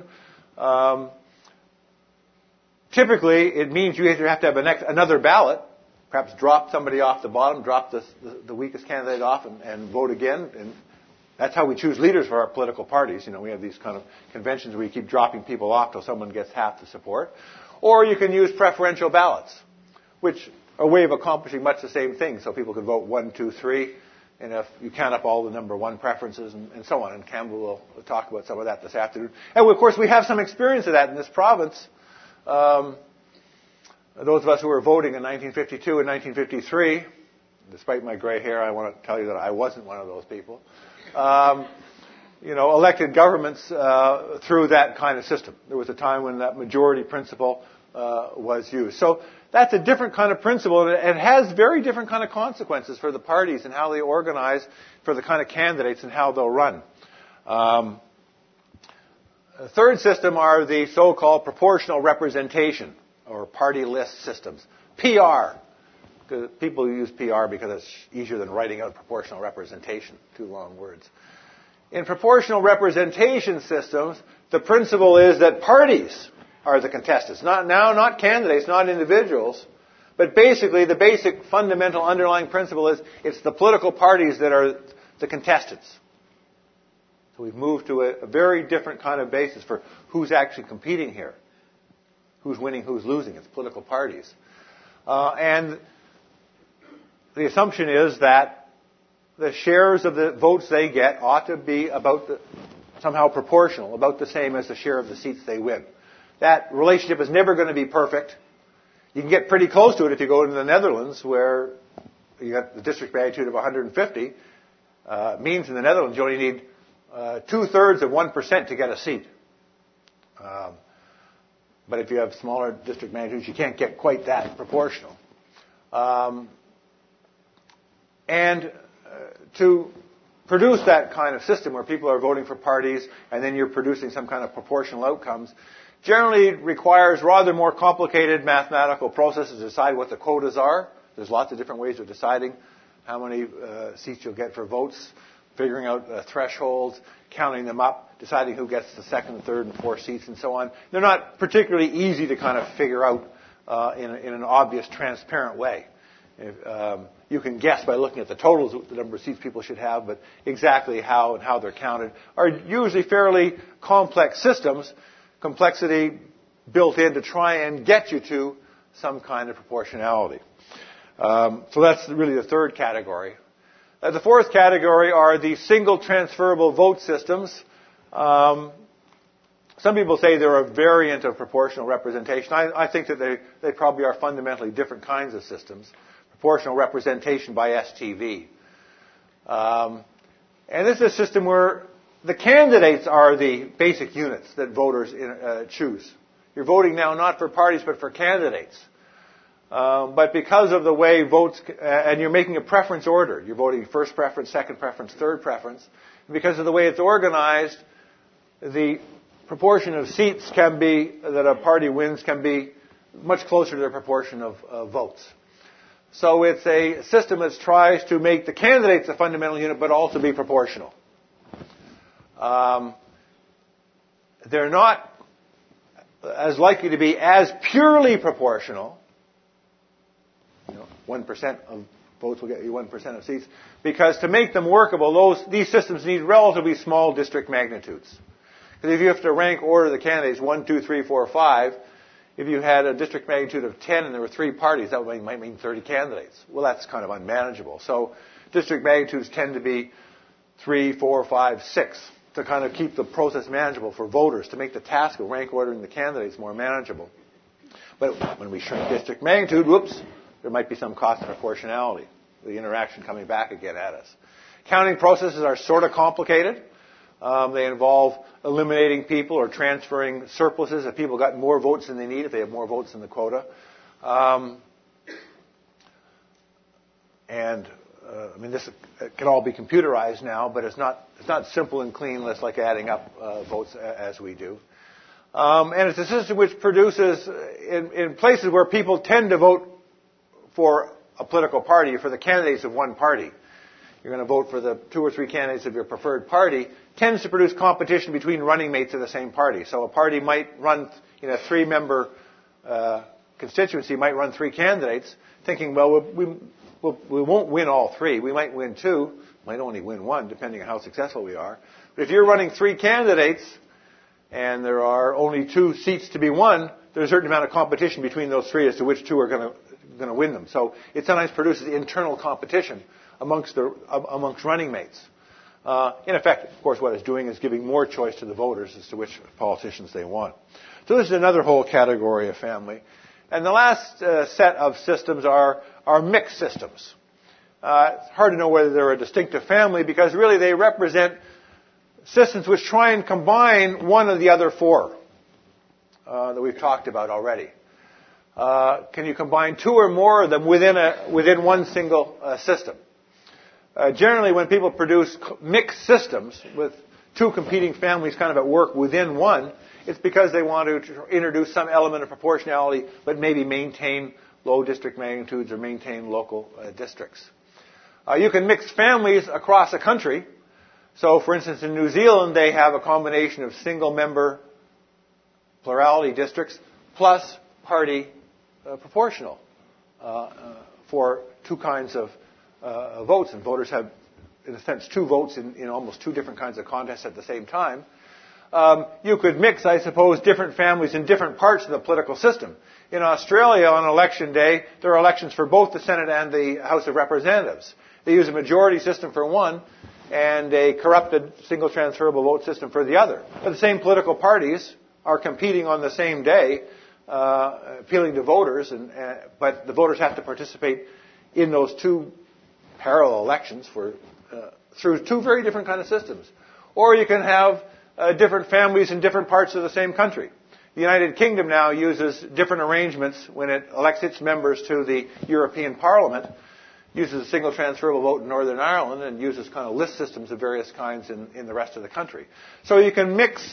Typically, it means you either have to have another ballot, perhaps drop somebody off the bottom, drop the weakest candidate off and vote again. And that's how we choose leaders for our political parties. We have these kind of conventions where you keep dropping people off till someone gets half the support. Or you can use preferential ballots, which are a way of accomplishing much the same thing. So people can vote 1, 2, 3, and if you count up all the number 1 preferences and so on. And Campbell will talk about some of that this afternoon. And of course, we have some experience of that in this province. Those of us who were voting in 1952 and 1953, despite my gray hair, I want to tell you that I wasn't one of those people. Elected governments through that kind of system. There was a time when that majority principle was used. So that's a different kind of principle, and it has very different kind of consequences for the parties and how they organize, for the kind of candidates and how they'll run. The third system are the so-called proportional representation, or party list systems. PR. People use PR because it's easier than writing out proportional representation. 2 long words. In proportional representation systems, the principle is that parties are the contestants. Not candidates, not individuals. But basically, the basic fundamental underlying principle is it's the political parties that are the contestants. So we've moved to a very different kind of basis for who's actually competing here. Who's winning, who's losing. It's political parties. And the assumption is that the shares of the votes they get ought to be somehow proportional, about the same as the share of the seats they win. That relationship is never going to be perfect. You can get pretty close to it if you go to the Netherlands, where you got the district magnitude of 150. Means in the Netherlands you only need 2/3 of 1% to get a seat. But if you have smaller district magnitudes, you can't get quite that proportional. To produce that kind of system where people are voting for parties and then you're producing some kind of proportional outcomes generally requires rather more complicated mathematical processes to decide what the quotas are. There's lots of different ways of deciding how many seats you'll get for votes, figuring out thresholds, counting them up, deciding who gets the second, third, and fourth seats, and so on. They're not particularly easy to kind of figure out in an obvious, transparent way. You can guess by looking at the totals the number of seats people should have, but exactly how and how they're counted are usually fairly complex systems, complexity built in to try and get you to some kind of proportionality. So that's really the third category. The fourth category are the single transferable vote systems. Some people say they're a variant of proportional representation. I think that they probably are fundamentally different kinds of systems. Proportional representation by STV. And this is a system where the candidates are the basic units that voters choose. You're voting now not for parties but for candidates. But because of the way votes, and you're making a preference order, you're voting first preference, second preference, third preference, and because of the way it's organized, the proportion of seats that a party wins can be much closer to the proportion of votes. So it's a system that tries to make the candidates a fundamental unit, but also be proportional. They're not as likely to be as purely proportional. 1% of votes will get you 1% of seats, because to make them workable, these systems need relatively small district magnitudes. Because if you have to rank order the candidates 1, 2, 3, 4, 5. If you had a district magnitude of 10 and there were 3 parties, that might mean 30 candidates. Well, that's kind of unmanageable. So district magnitudes tend to be 3, 4, 5, 6 to kind of keep the process manageable for voters, to make the task of rank ordering the candidates more manageable. But when we shrink district magnitude, there might be some cost of proportionality, the interaction coming back again at us. Counting processes are sort of complicated. They involve eliminating people or transferring surpluses if people got more votes than they need, if they have more votes than the quota. This can all be computerized now, but it's not simple and clean, like adding up votes as we do. And it's a system which produces, in places where people tend to vote for a political party, for the candidates of one party, you're going to vote for the 2 or 3 candidates of your preferred party, tends to produce competition between running mates of the same party. So a party might run, in a 3-member constituency, might run 3 candidates, thinking, well, we won't win all 3. We might win 2, might only win 1, depending on how successful we are. But if you're running 3 candidates, and there are only 2 seats to be won, there's a certain amount of competition between those 3 as to which 2 are going to win them. So it sometimes produces internal competition amongst running mates. In effect, of course, what it's doing is giving more choice to the voters as to which politicians they want. So this is another whole category of family. And the last set of systems are mixed systems. It's hard to know whether they're a distinctive family because really they represent systems which try and combine one of the other four that we've talked about already. Can you combine two or more of them within one single system? Generally, when people produce mixed systems with two competing families kind of at work within one, it's because they want to introduce some element of proportionality, but maybe maintain low district magnitudes or maintain local districts. You can mix families across a country. So, for instance, in New Zealand, they have a combination of single-member plurality districts plus party proportional for two kinds of votes. And voters have, in a sense, two votes in almost two different kinds of contests at the same time. You could mix, I suppose, different families in different parts of the political system. In Australia, on election day, there are elections for both the Senate and the House of Representatives. They use a majority system for one and a corrupted single transferable vote system for the other. But the same political parties are competing on the same day, appealing to voters, but the voters have to participate in those two parallel elections through two very different kind of systems. Or you can have different families in different parts of the same country. The United Kingdom now uses different arrangements when it elects its members to the European Parliament, uses a single transferable vote in Northern Ireland, and uses kind of list systems of various kinds in the rest of the country. So you can mix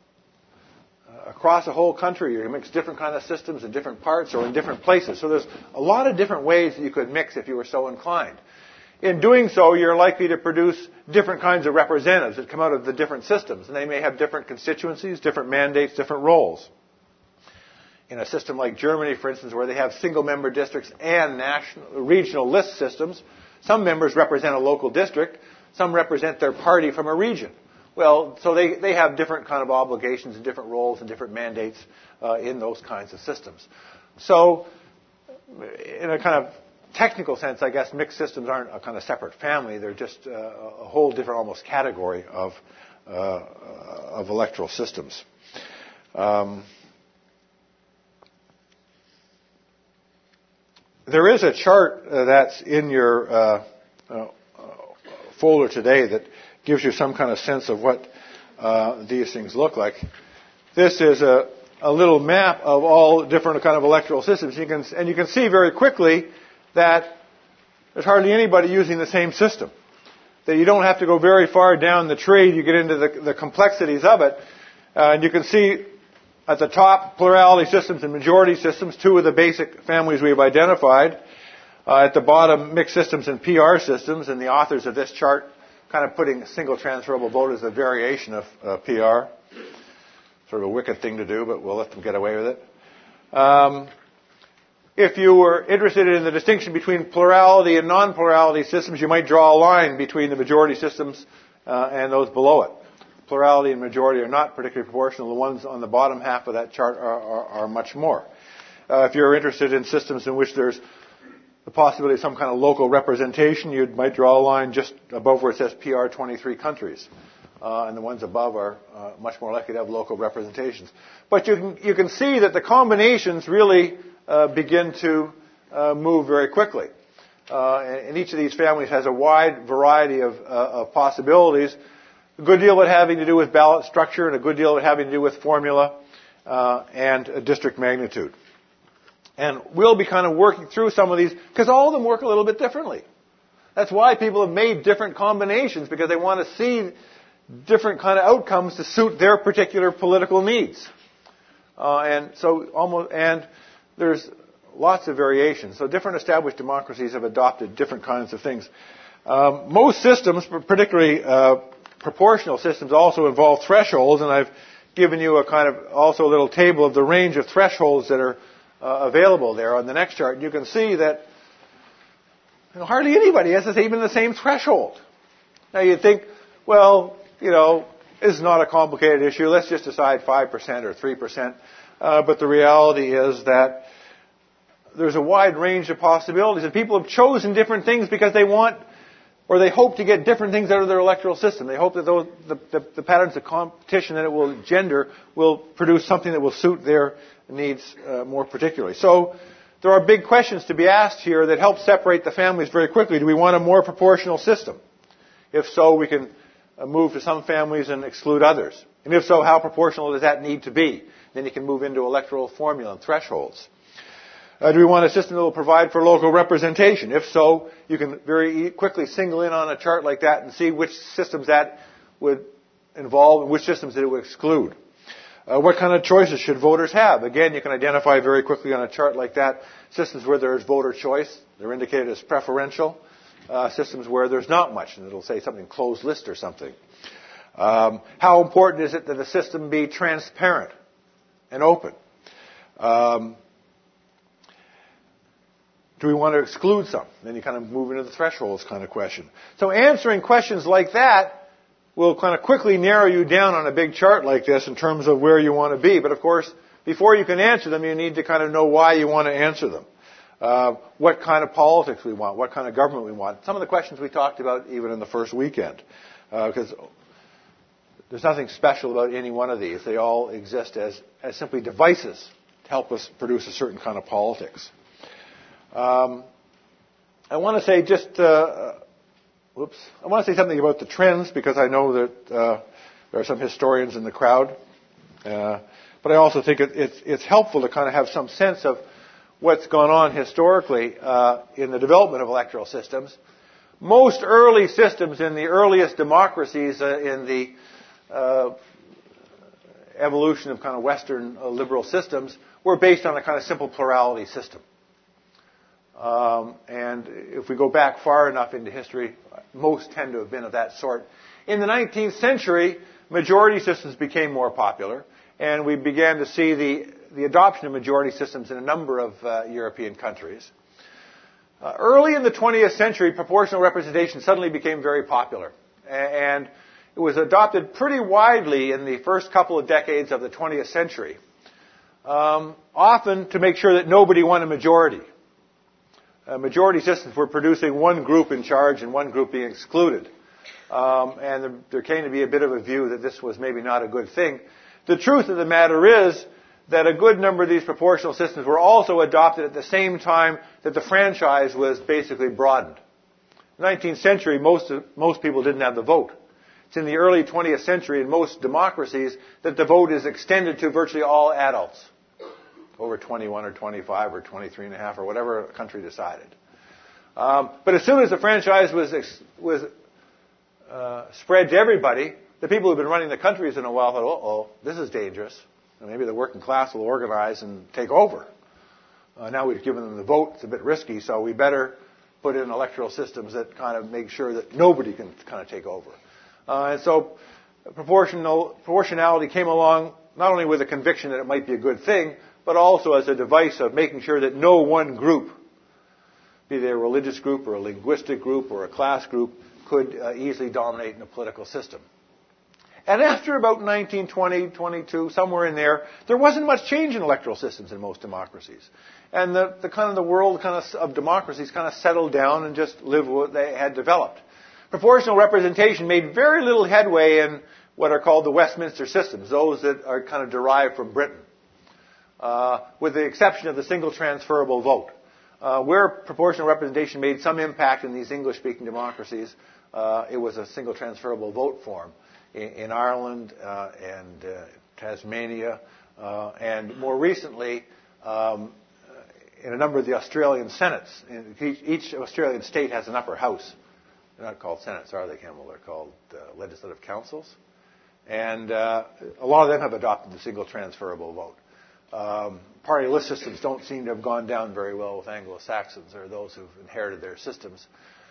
across a whole country. You can mix different kind of systems in different parts or in different places. So there's a lot of different ways that you could mix if you were so inclined. In doing so, you're likely to produce different kinds of representatives that come out of the different systems. And they may have different constituencies, different mandates, different roles. In a system like Germany, for instance, where they have single-member districts and regional list systems, some members represent a local district, some represent their party from a region. Well, so they have different kind of obligations and different roles and different mandates in those kinds of systems. So, in a kind of technical sense, I guess mixed systems aren't a kind of separate family. They're just a whole different, almost category of electoral systems. There is a chart that's in your folder today that gives you some kind of sense of what these things look like. This is a little map of all different kind of electoral systems. You can see very quickly that there's hardly anybody using the same system. That you don't have to go very far down the tree. You get into the complexities of it. And you can see at the top, plurality systems and majority systems, two of the basic families we've identified. At the bottom, mixed systems and PR systems. And the authors of this chart kind of putting single transferable vote as a variation of PR. Sort of a wicked thing to do, but we'll let them get away with it. If you were interested in the distinction between plurality and non-plurality systems, you might draw a line between the majority systems and those below it. Plurality and majority are not particularly proportional. The ones on the bottom half of that chart are much more. If you're interested in systems in which there's the possibility of some kind of local representation, you might draw a line just above where it says PR 23 countries. And the ones above are much more likely to have local representations. But you can see that the combinations really begin to move very quickly. And each of these families has a wide variety of possibilities. A good deal of it having to do with ballot structure and a good deal of it having to do with formula and district magnitude. And we'll be kind of working through some of these because all of them work a little bit differently. That's why people have made different combinations, because they want to see different kind of outcomes to suit their particular political needs. And there's lots of variations. So different established democracies have adopted different kinds of things. Most systems, particularly proportional systems, also involve thresholds, and I've given you also a little table of the range of thresholds that are available there on the next chart. You can see that hardly anybody has even the same threshold. Now you'd think, well, this is not a complicated issue. Let's just decide 5% or 3%. But the reality is that there's a wide range of possibilities, and people have chosen different things because they want, or they hope to get different things out of their electoral system. They hope that the patterns of competition that it will gender will produce something that will suit their needs more particularly. So there are big questions to be asked here that help separate the families very quickly. Do we want a more proportional system? If so, we can move to some families and exclude others. And if so, how proportional does that need to be? Then you can move into electoral formula and thresholds. Do we want a system that will provide for local representation? If so, you can very quickly single in on a chart like that and see which systems that would involve and which systems that it would exclude. What kind of choices should voters have? Again, you can identify very quickly on a chart like that systems where there is voter choice. They're indicated as preferential. Systems where there's not much, and it'll say something closed list or something. How important is it that the system be transparent and open? Do we want to exclude some? Then you kind of move into the thresholds kind of question. So answering questions like that will kind of quickly narrow you down on a big chart like this in terms of where you want to be. But of course, before you can answer them, you need to kind of know why you want to answer them. What kind of politics we want, what kind of government we want. Some of the questions we talked about even in the first weekend. Because there's nothing special about any one of these. They all exist as simply devices to help us produce a certain kind of politics. I want to say I want to say something about the trends because I know that there are some historians in the crowd. But I also think it's helpful to kind of have some sense of what's gone on historically in the development of electoral systems. Most early systems in the earliest democracies in the evolution of kind of Western liberal systems were based on a kind of simple plurality system. And if we go back far enough into history, most tend to have been of that sort. In the 19th century, majority systems became more popular, and we began to see the adoption of majority systems in a number of European countries. Early in the 20th century, proportional representation suddenly became very popular, and it was adopted pretty widely in the first couple of decades of the 20th century, often to make sure that nobody won a majority. Majority systems were producing one group in charge and one group being excluded. And there came to be a bit of a view that this was maybe not a good thing. The truth of the matter is that a good number of these proportional systems were also adopted at the same time that the franchise was basically broadened. In the 19th century, most people didn't have the vote. It's in the early 20th century in most democracies that the vote is extended to virtually all adults. Over 21 or 25 or 23 and a half or whatever a country decided. But as soon as the franchise was spread to everybody, the people who've been running the countries in a while thought, this is dangerous. And maybe the working class will organize and take over. Now we've given them the vote. It's a bit risky, so we better put in electoral systems that kind of make sure that nobody can kind of take over. And so proportionality came along not only with a conviction that it might be a good thing, but also as a device of making sure that no one group, be they a religious group or a linguistic group or a class group, could easily dominate in a political system. And after about 1920, 22, somewhere in there wasn't much change in electoral systems in most democracies. And the world of democracies kind of settled down and just lived what they had developed. Proportional representation made very little headway in what are called the Westminster systems, those that are kind of derived from Britain. With the exception of the single transferable vote. Where proportional representation made some impact in these English-speaking democracies, it was a single transferable vote form. In Ireland and Tasmania, and more recently in a number of the Australian senates. Each Australian state has an upper house. They're not called senates, are they, Campbell? They're called legislative councils. And a lot of them have adopted the single transferable vote. Party list systems don't seem to have gone down very well with Anglo-Saxons or those who've inherited their systems.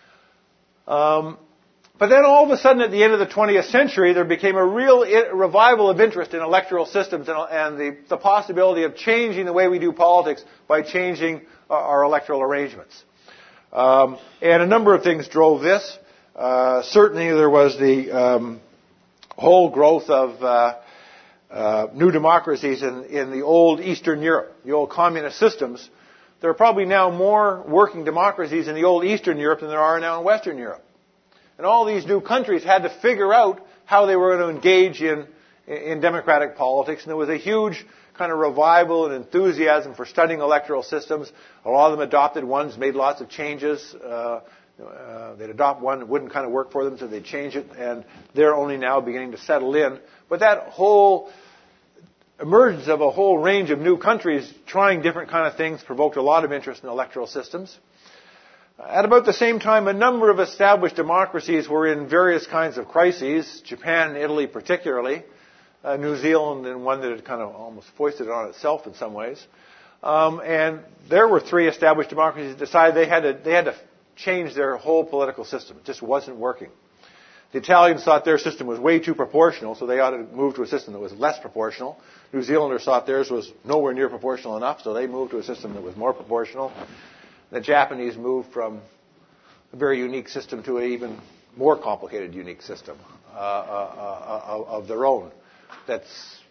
But then all of a sudden at the end of the 20th century, there became a real revival of interest in electoral systems and the possibility of changing the way we do politics by changing our electoral arrangements. And a number of things drove this. Certainly there was the whole growth of new democracies in the old Eastern Europe, the old communist systems. There are probably now more working democracies in the old Eastern Europe than there are now in Western Europe. And all these new countries had to figure out how they were going to engage in democratic politics. And there was a huge kind of revival and enthusiasm for studying electoral systems. A lot of them adopted ones, made lots of changes. They'd adopt one that wouldn't kind of work for them, so they'd change it, and they're only now beginning to settle in. But that whole emergence of a whole range of new countries trying different kind of things provoked a lot of interest in electoral systems. At about the same time, a number of established democracies were in various kinds of crises, Japan and Italy particularly, New Zealand and one that had kind of almost foisted it on itself in some ways. And there were 3 established democracies that decided they had to change their whole political system. It just wasn't working. The Italians thought their system was way too proportional, so they ought to move to a system that was less proportional. New Zealanders thought theirs was nowhere near proportional enough, so they moved to a system that was more proportional. The Japanese moved from a very unique system to an even more complicated unique system of their own. That's,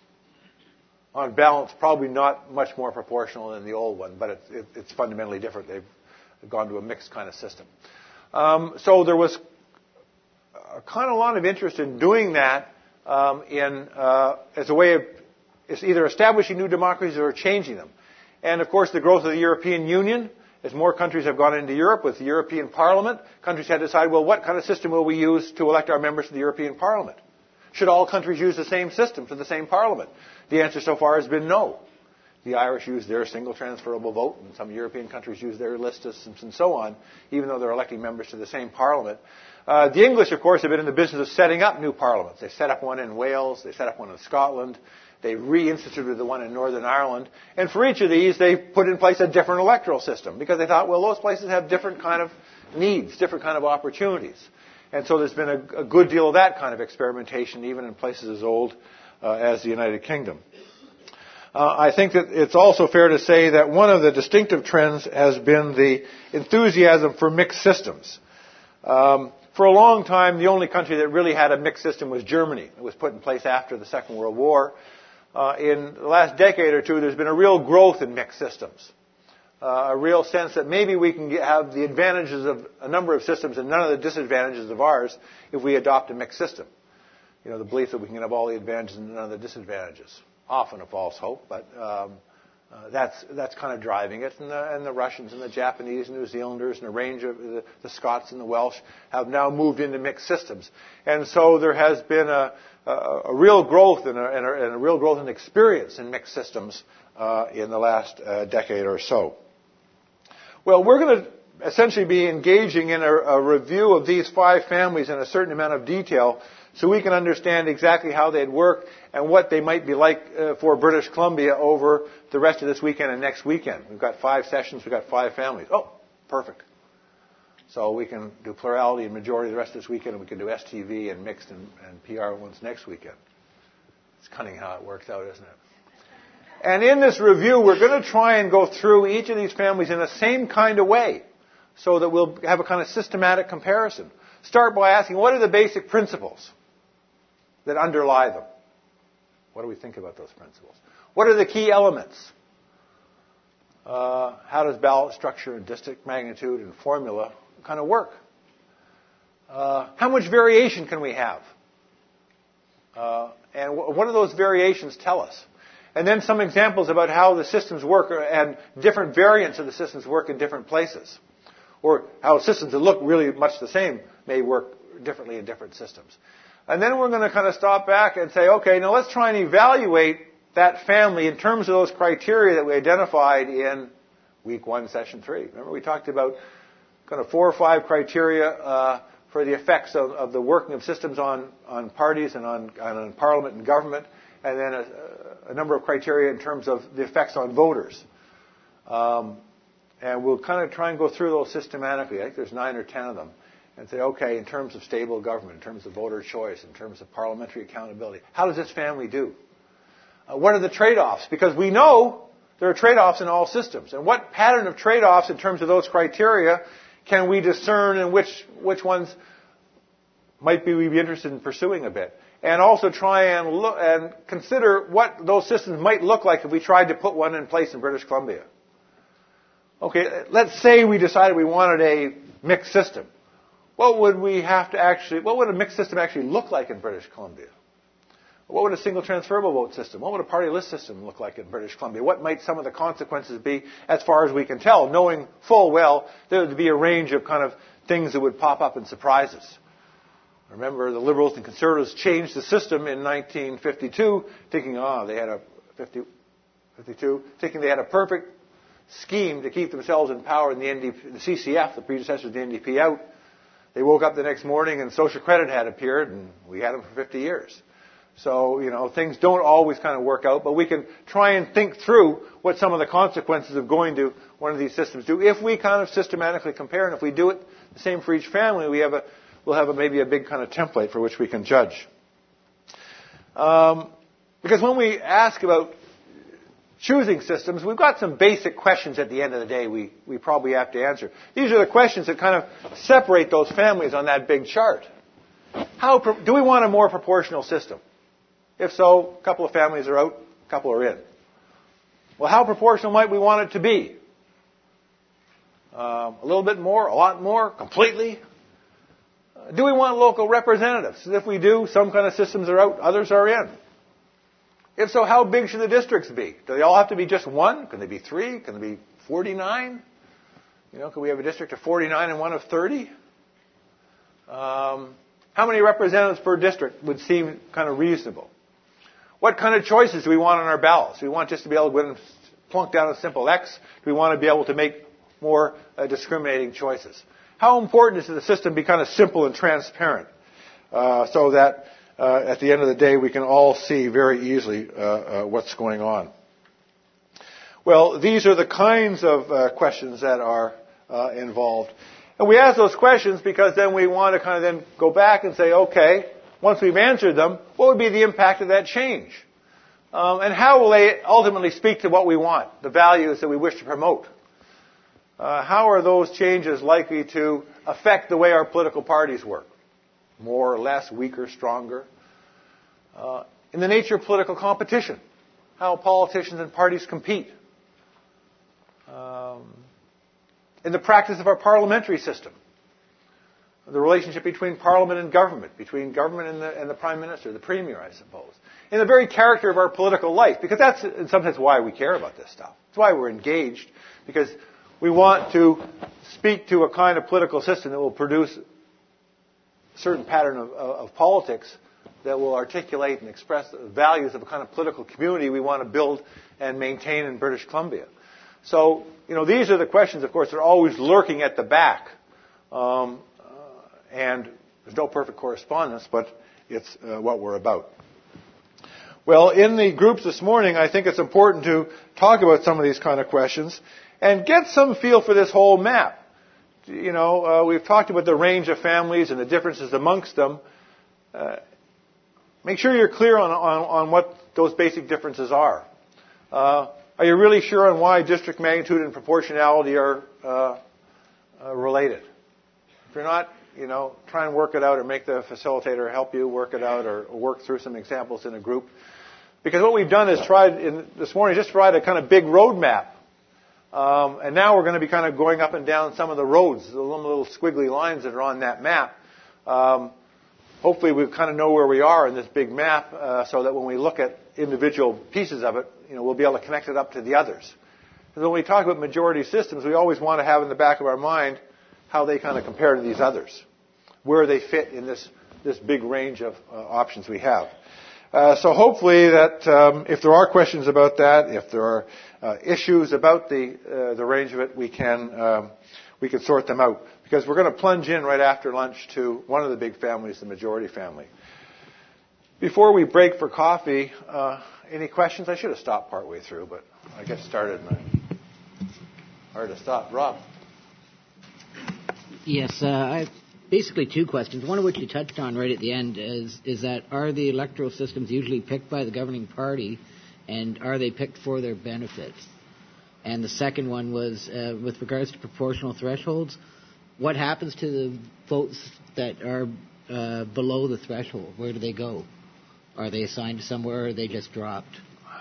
on balance, probably not much more proportional than the old one, but it's fundamentally different. They've gone to a mixed kind of system. So there was kind of a lot of interest in doing that as a way of it's either establishing new democracies or changing them. And, of course, the growth of the European Union, as more countries have gone into Europe with the European Parliament, countries had to decide, well, what kind of system will we use to elect our members to the European Parliament? Should all countries use the same system for the same Parliament? The answer so far has been no. The Irish use their single transferable vote, and some European countries use their list systems and so on, even though they're electing members to the same Parliament. The English, of course, have been in the business of setting up new parliaments. They set up one in Wales. They set up one in Scotland. They reinstituted the one in Northern Ireland. And for each of these, they put in place a different electoral system because they thought, well, those places have different kind of needs, different kind of opportunities. And so there's been a good deal of that kind of experimentation, even in places as old as the United Kingdom. I think that it's also fair to say that one of the distinctive trends has been the enthusiasm for mixed systems. For a long time, the only country that really had a mixed system was Germany. It was put in place after the Second World War. In the last decade or two, there's been a real growth in mixed systems. A real sense that maybe we can have the advantages of a number of systems and none of the disadvantages of ours if we adopt a mixed system. You know, the belief that we can have all the advantages and none of the disadvantages. Often a false hope, but that's kind of driving it. And the Russians and the Japanese and New Zealanders and a range of the Scots and the Welsh have now moved into mixed systems. And so there has been a real growth and a real growth in experience in mixed systems in the last decade or so. Well, we're going to essentially be engaging in a review of these 5 families in a certain amount of detail so we can understand exactly how they'd work and what they might be like for British Columbia over the rest of this weekend and next weekend. We've got 5 sessions. We've got 5 families. Oh, perfect. So we can do plurality and majority the rest of this weekend, and we can do STV and mixed and PR ones next weekend. It's cunning how it works out, isn't it? And in this review, we're going to try and go through each of these families in the same kind of way so that we'll have a kind of systematic comparison. Start by asking, what are the basic principles that underlie them? What do we think about those principles? What are the key elements? How does ballot structure and district magnitude and formula kind of work? How much variation can we have? And what do those variations tell us? And then some examples about how the systems work and different variants of the systems work in different places. Or how systems that look really much the same may work differently in different systems. And then we're going to kind of stop back and say, okay, now let's try and evaluate that family in terms of those criteria that we identified in week 1, session 3. Remember we talked about kind of 4 or 5 criteria for the effects of the working of systems on parties and on parliament and government, and then a number of criteria in terms of the effects on voters. And we'll kind of try and go through those systematically. I think there's 9 or 10 of them. And say, okay, in terms of stable government, in terms of voter choice, in terms of parliamentary accountability, how does this family do? What are the trade-offs? Because we know there are trade-offs in all systems. And what pattern of trade-offs in terms of those criteria can we discern, and which ones might we be interested in pursuing a bit? And also try and look and consider what those systems might look like if we tried to put one in place in British Columbia. Okay, let's say we decided we wanted a mixed system. What would a mixed system actually look like in British Columbia? What would a single transferable vote system, what would a party list system look like in British Columbia? What might some of the consequences be as far as we can tell, knowing full well there would be a range of kind of things that would pop up and surprise us. Remember, the Liberals and Conservatives changed the system in 1952, thinking, they had a 52, thinking they had a perfect scheme to keep themselves in power and the CCF, the predecessor of the NDP, out. They woke up the next morning and social credit had appeared, and we had them for 50 years. So, things don't always kind of work out, but we can try and think through what some of the consequences of going to one of these systems do. If we kind of systematically compare, and if we do it the same for each family, we'll have maybe a big kind of template for which we can judge. Because when we ask about choosing systems, we've got some basic questions at the end of the day we probably have to answer. These are the questions that kind of separate those families on that big chart. Do we want a more proportional system? If so, a couple of families are out, a couple are in. Well, how proportional might we want it to be? A little bit more, a lot more, completely? Do we want local representatives? If we do, some kind of systems are out, others are in. If so, how big should the districts be? Do they all have to be just one? Can they be 3? Can they be 49? Could we have a district of 49 and one of 30? How many representatives per district would seem kind of reasonable? What kind of choices do we want on our ballots? Do we want just to be able to go in and plunk down a simple X? Do we want to be able to make more discriminating choices? How important is it the system be kind of simple and transparent so that at the end of the day we can all see very easily what's going on? Well, these are the kinds of questions that are involved. And we ask those questions because then we want to kind of then go back and say, okay, once we've answered them, what would be the impact of that change? And how will they ultimately speak to what we want, the values that we wish to promote? How are those changes likely to affect the way our political parties work? More or less, weaker, stronger? In the nature of political competition, how politicians and parties compete? In the practice of our parliamentary system, the relationship between Parliament and government, between government and the Prime Minister, the Premier, I suppose. In the very character of our political life, because that's in some sense why we care about this stuff. It's why we're engaged, because we want to speak to a kind of political system that will produce a certain pattern of politics that will articulate and express the values of a kind of political community we want to build and maintain in British Columbia. So, these are the questions, of course, that are always lurking at the back. And there's no perfect correspondence, but it's what we're about. Well, in the groups this morning, I think it's important to talk about some of these kind of questions and get some feel for this whole map. We've talked about the range of families and the differences amongst them. Make sure you're clear on what those basic differences are. Are you really sure on why district magnitude and proportionality are related? If you're not, try and work it out or make the facilitator help you work it out or work through some examples in a group. Because what we've done is this morning, just tried a kind of big road map. And now we're going to be kind of going up and down some of the roads, the little squiggly lines that are on that map. Hopefully we kind of know where we are in this big map so that when we look at individual pieces of it, we'll be able to connect it up to the others. Because when we talk about majority systems, we always want to have in the back of our mind how they kind of compare to these others, where they fit in this big range of options we have. So hopefully that if there are questions about that, if there are issues about the range of it, we can sort them out. Because we're going to plunge in right after lunch to one of the big families, the majority family. Before we break for coffee, any questions? I should have stopped partway through, but I get started and hard to stop. Rob? Yes, I have basically two questions. One of which you touched on right at the end is that are the electoral systems usually picked by the governing party, and are they picked for their benefits? And the second one was with regards to proportional thresholds, what happens to the votes that are below the threshold? Where do they go? Are they assigned to somewhere, or are they just dropped?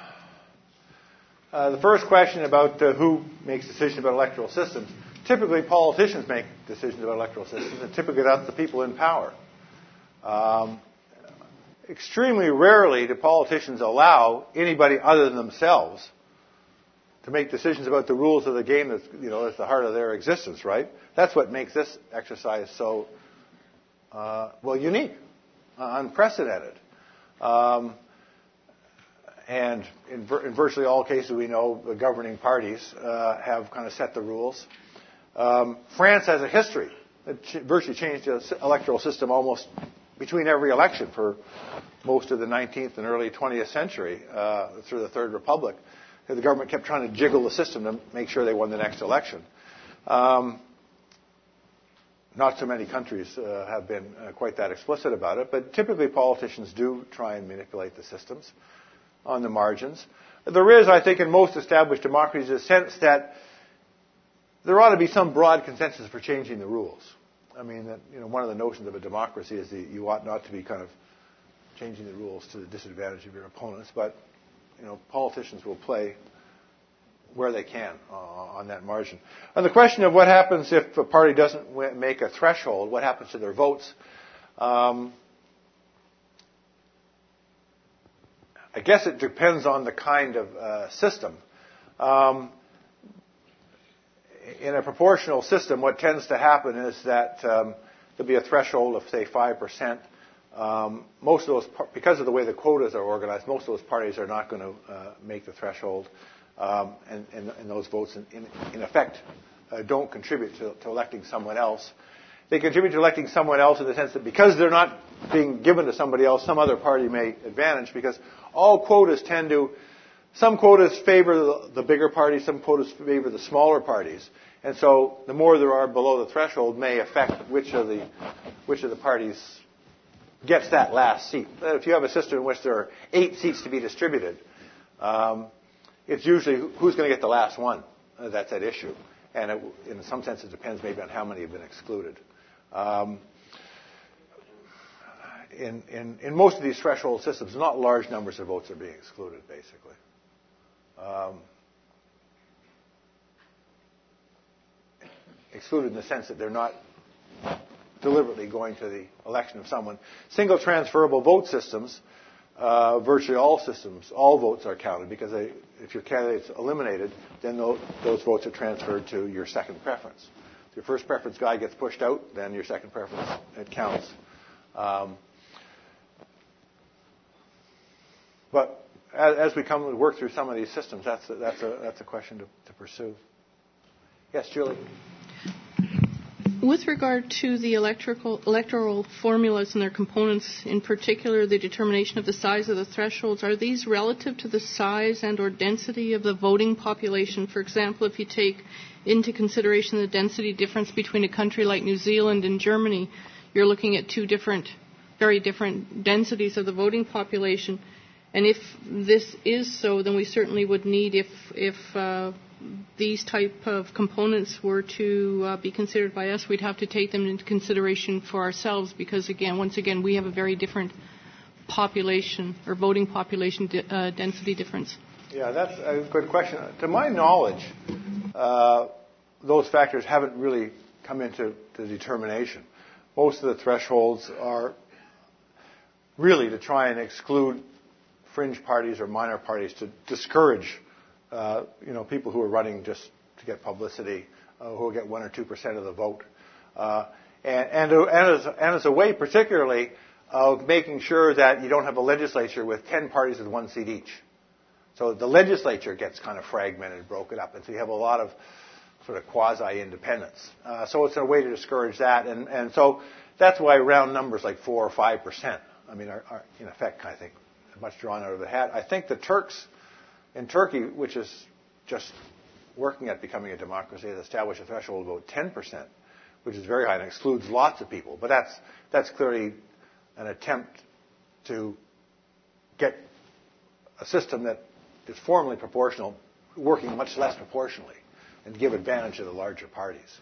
The first question about who makes decisions about electoral systems. Typically, politicians make decisions about electoral systems, and typically that's the people in power. extremely rarely do politicians allow anybody other than themselves to make decisions about the rules of the game that's, that's the heart of their existence, right? That's what makes this exercise so, unique, unprecedented. And in virtually all cases, we know the governing parties have kind of set the rules. France has a history. It virtually changed the electoral system almost between every election for most of the 19th and early 20th century through the Third Republic. The government kept trying to jiggle the system to make sure they won the next election. Not so many countries have been quite that explicit about it, but typically politicians do try and manipulate the systems on the margins. There is, I think, in most established democracies, a sense that there ought to be some broad consensus for changing the rules. I mean, that, one of the notions of a democracy is that you ought not to be kind of changing the rules to the disadvantage of your opponents, but politicians will play where they can on that margin. On the question of what happens if a party doesn't make a threshold, what happens to their votes? I guess it depends on the kind of system. In a proportional system, what tends to happen is that there'll be a threshold of, say, 5%. Most of those, because of the way the quotas are organized, most of those parties are not going to make the threshold, and those votes, in effect, don't contribute to electing someone else. They contribute to electing someone else in the sense that because they're not being given to somebody else, some other party may advantage, because all quotas some quotas favor the bigger parties, some quotas favor the smaller parties. And so the more there are below the threshold may affect which of the parties gets that last seat. If you have a system in which there are 8 seats to be distributed, it's usually who's going to get the last one that's at issue. And in some sense it depends maybe on how many have been excluded. In most of these threshold systems, not large numbers of votes are being excluded, basically. Excluded in the sense that they're not deliberately going to the election of someone. Single transferable vote systems, virtually all votes are counted, because if your candidate's eliminated, then those votes are transferred to your second preference. If your first preference guy gets pushed out, then your second preference, it counts. But as we come to work through some of these systems, that's a question to pursue. Yes, Julie. With regard to the electoral formulas and their components, in particular the determination of the size of the thresholds, are these relative to the size and or density of the voting population? For example, if you take into consideration the density difference between a country like New Zealand and Germany, you're looking at two very different densities of the voting population. And if this is so, then we certainly would need, if these type of components were to be considered by us, we'd have to take them into consideration for ourselves, because once again, we have a very different population or voting population density difference. Yeah, that's a good question. To my knowledge, those factors haven't really come into the determination. Most of the thresholds are really to try and exclude fringe parties or minor parties, to discourage people who are running just to get publicity, who will get 1 or 2% of the vote, and as a way, particularly, of making sure that you don't have a legislature with 10 parties with 1 seat each. So the legislature gets kind of fragmented, broken up, and so you have a lot of sort of quasi-independence. So it's a way to discourage that, and so that's why round numbers like 4 or 5%, are in effect, I think, much drawn out of the hat. I think the Turks in Turkey, which is just working at becoming a democracy, has established a threshold of about 10%, which is very high and excludes lots of people. But that's clearly an attempt to get a system that is formally proportional, working much less proportionally, and to give advantage to the larger parties.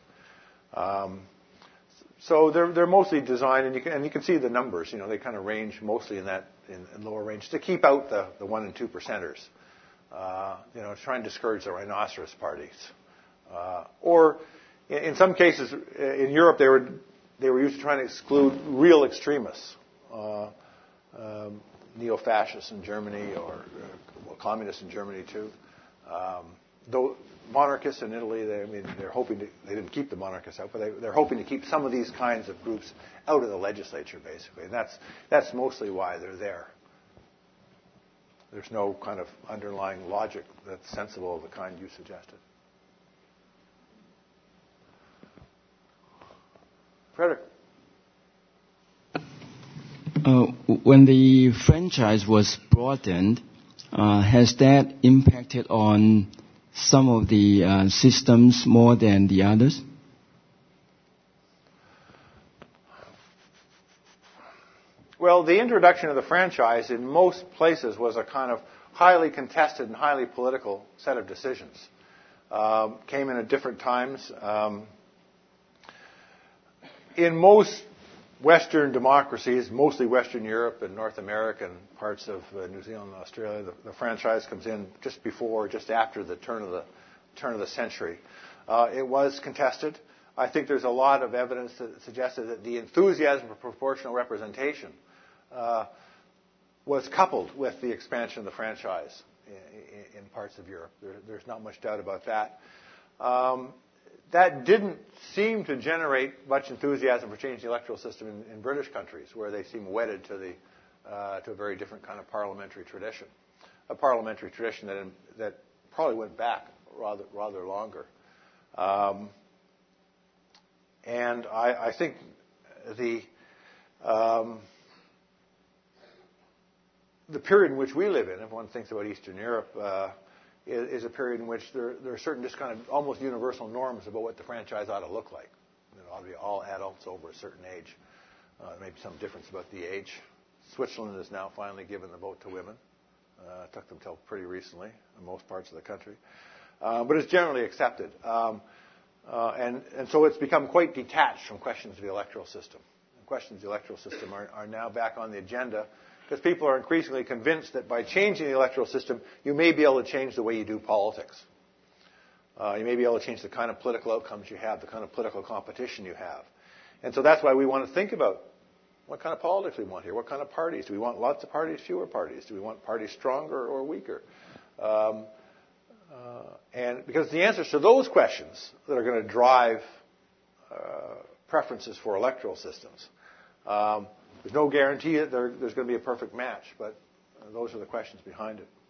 So they're mostly designed, and you can see the numbers. They kind of range mostly in lower range to keep out the 1 and 2 percenters. Try and discourage the rhinoceros parties. Or in some cases in Europe, they were used to trying to exclude real extremists. neo-fascists in Germany or communists in Germany too. Though monarchists in Italy, they're hoping to, they didn't keep the monarchists out, but they're hoping to keep some of these kinds of groups out of the legislature, basically. And that's mostly why they're there. There's no kind of underlying logic that's sensible of the kind you suggested. Frederick. When the franchise was broadened, has that impacted on some of the systems more than the others? Well, the introduction of the franchise in most places was a kind of highly contested and highly political set of decisions. Came in at different times. In most Western democracies, mostly Western Europe and North America and parts of New Zealand and Australia, the franchise comes in just before, just after the turn of the century. It was contested. I think there's a lot of evidence that suggested that the enthusiasm for proportional representation was coupled with the expansion of the franchise in parts of Europe. There's not much doubt about that. That didn't seem to generate much enthusiasm for changing the electoral system in British countries, where they seem wedded to a very different kind of parliamentary tradition, a parliamentary tradition that probably went back rather longer. And I think the period in which we live in, if one thinks about Eastern Europe, is a period in which there are certain just kind of almost universal norms about what the franchise ought to look like. It ought to be all adults over a certain age. Maybe some difference about the age. Switzerland has now finally given the vote to women. It took them till pretty recently in most parts of the country. But it's generally accepted. And so it's become quite detached from questions of the electoral system. And questions of the electoral system are now back on the agenda, because people are increasingly convinced that by changing the electoral system, you may be able to change the way you do politics. You may be able to change the kind of political outcomes you have, the kind of political competition you have. And so that's why we want to think about what kind of politics we want here. What kind of parties? Do we want lots of parties, fewer parties? Do we want parties stronger or weaker? And because the answers to those questions that are going to drive preferences for electoral systems. There's no guarantee that there's going to be a perfect match, but those are the questions behind it.